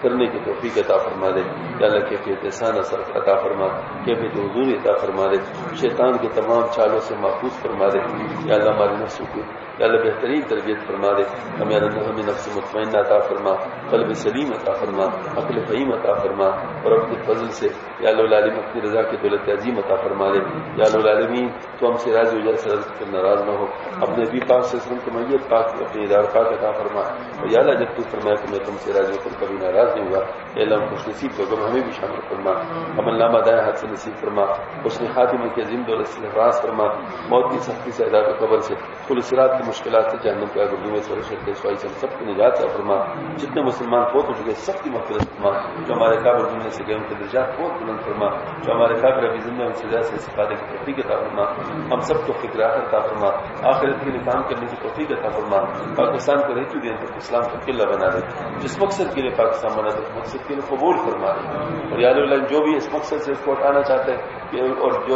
کرنے کی توفیق عطا فرما دے. یا اللہ کیفیت احسان اثر عطا فرما, کیفیت حضور عطا فرما دے, شیطان کے تمام چالوں سے محفوظ فرما دے. یا اللہ ہماری نفسوں کو یا اللہ بہترین تربیت فرما دے. ہمیں نفس مطمئنہ عطا فرما, قلب سلیم عطا فرما, عقل فہیم عطا فرما, اور اپنے فضل سے یا اللہ العالمین اپنی رضا کی دولت عظیم عطا فرما دے. یا اللہ العالمین تو ہم سے راضی ہو جائے, سر ناراض نہ ہو. اپنے نبی پاک سے میت پاک اپنے ادار پاک عطا فرما. اور یا اللہ جب تو فرمایا کہ میں تم سے راضی ہو, تم کبھی ناراض نہیں ہوا. یا اللہ ہم خوش نصیب ہو گئے, ہمیں بھی شامل فرما. عمل نامہ دائیں ہاتھ سے نصیب فرما. اس نے خاتمہ کی عظیم دولت سے حفاظ فرما. موت کی سختی سے, عذاب قبر سے, کل صراط کی مشکلات سے, جہنم کے گردوں میں سے, شرک سوائی سے سب کی نجات عطا فرما. جتنے مسلمان فوت ہو چکے سب کی مغفرت فرما. جو ہمارے قابل دنیا سے گئے ان کے درجات بہت بلند فرما. جو ہمارے قابل ابھی زندہ ان سے زیادہ سے استفادے کی توفیق عطا فرما. ہم سب کو فکر عطا فرما, آخرت کے لیے کام کرنے کی توفیق عطا فرما. پاکستان کو رہتی دین پر اسلام کا قلعہ بنا دے. جس مقصد کے لیے پاکستان بنا دے اس مقصد کے لیے قبول فرما دے. اور یا اللہ جو بھی اس مقصد سے اس کو ہٹانا چاہتے ہیں اور جو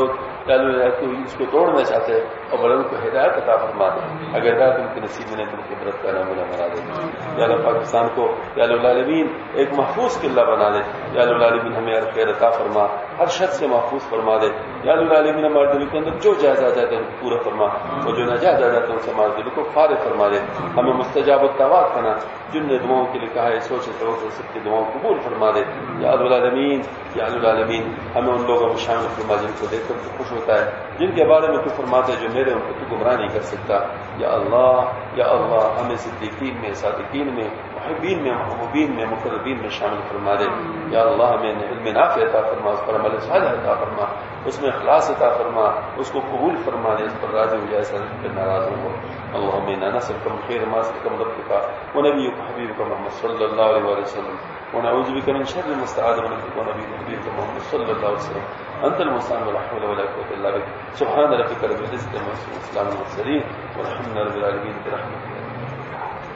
اس کو توڑنا چاہتے ہیں اور بڑوں کو ہدایت عطا فرما دے. اگر ہدایت ان کے نصیب میں نہیں تو ان کی برت کا نمونہ بنا دے. یا اللہ پاکستان کو یا اللہ العالمین ایک محفوظ قلعہ بنا دے. یا اللہ العالمین ہمیں ہر خیر عطا فرما, ہر شر سے محفوظ فرما دے. یا اللہ العالمین ہمارے دل کے اندر جو جائز آ جاتا ہے ان کو پورا فرما, اور جو ناجائز آ جاتا ہے ان سے ہمارے دل کو فارغ فرما دے. ہمیں مستجاب الدعوات بنا, جن نے دعاؤں کے لیے کہا ہے سوچے توقع سب کی دعاؤں قبول فرما دے. یا اللہ العالمین یا اللہ العالمین ہمیں ان لوگوں کو شامل فرما جن کو دیکھ کر تو خوش ہوتا ہے, جن کے بارے میں تو فرماتے ہے جو میرے ان کو تو گمراہ نہیں کر سکتا. یا اللہ ہمیں صدیقین میں, صادقین میں, محبین میں, محبوبین میں, مقربین میں شامل فرما دے. یا اللہ ہمیں علم نافع عطا فرما, اس پر عمل صالح عطا فرما, اس میں اخلاص عطا فرما, اس کو قبول فرما دے, اس پر راضی ہو جائے, سر پہ ناراض ہو. اللهم انا نسألك من خير ما سألك من ربك ونبيك حبيبك محمد صلى الله عليه وسلم, ونعوذ بك من شر ما استعاذ منك ونبيك محمد صلى الله عليه وسلم. انت المستعان ولا حول ولا قوة الا بك. سبحان ربك رب العزة عما يصفون, وسلام على المرسلين والحمد لله رب العالمين برحمتك.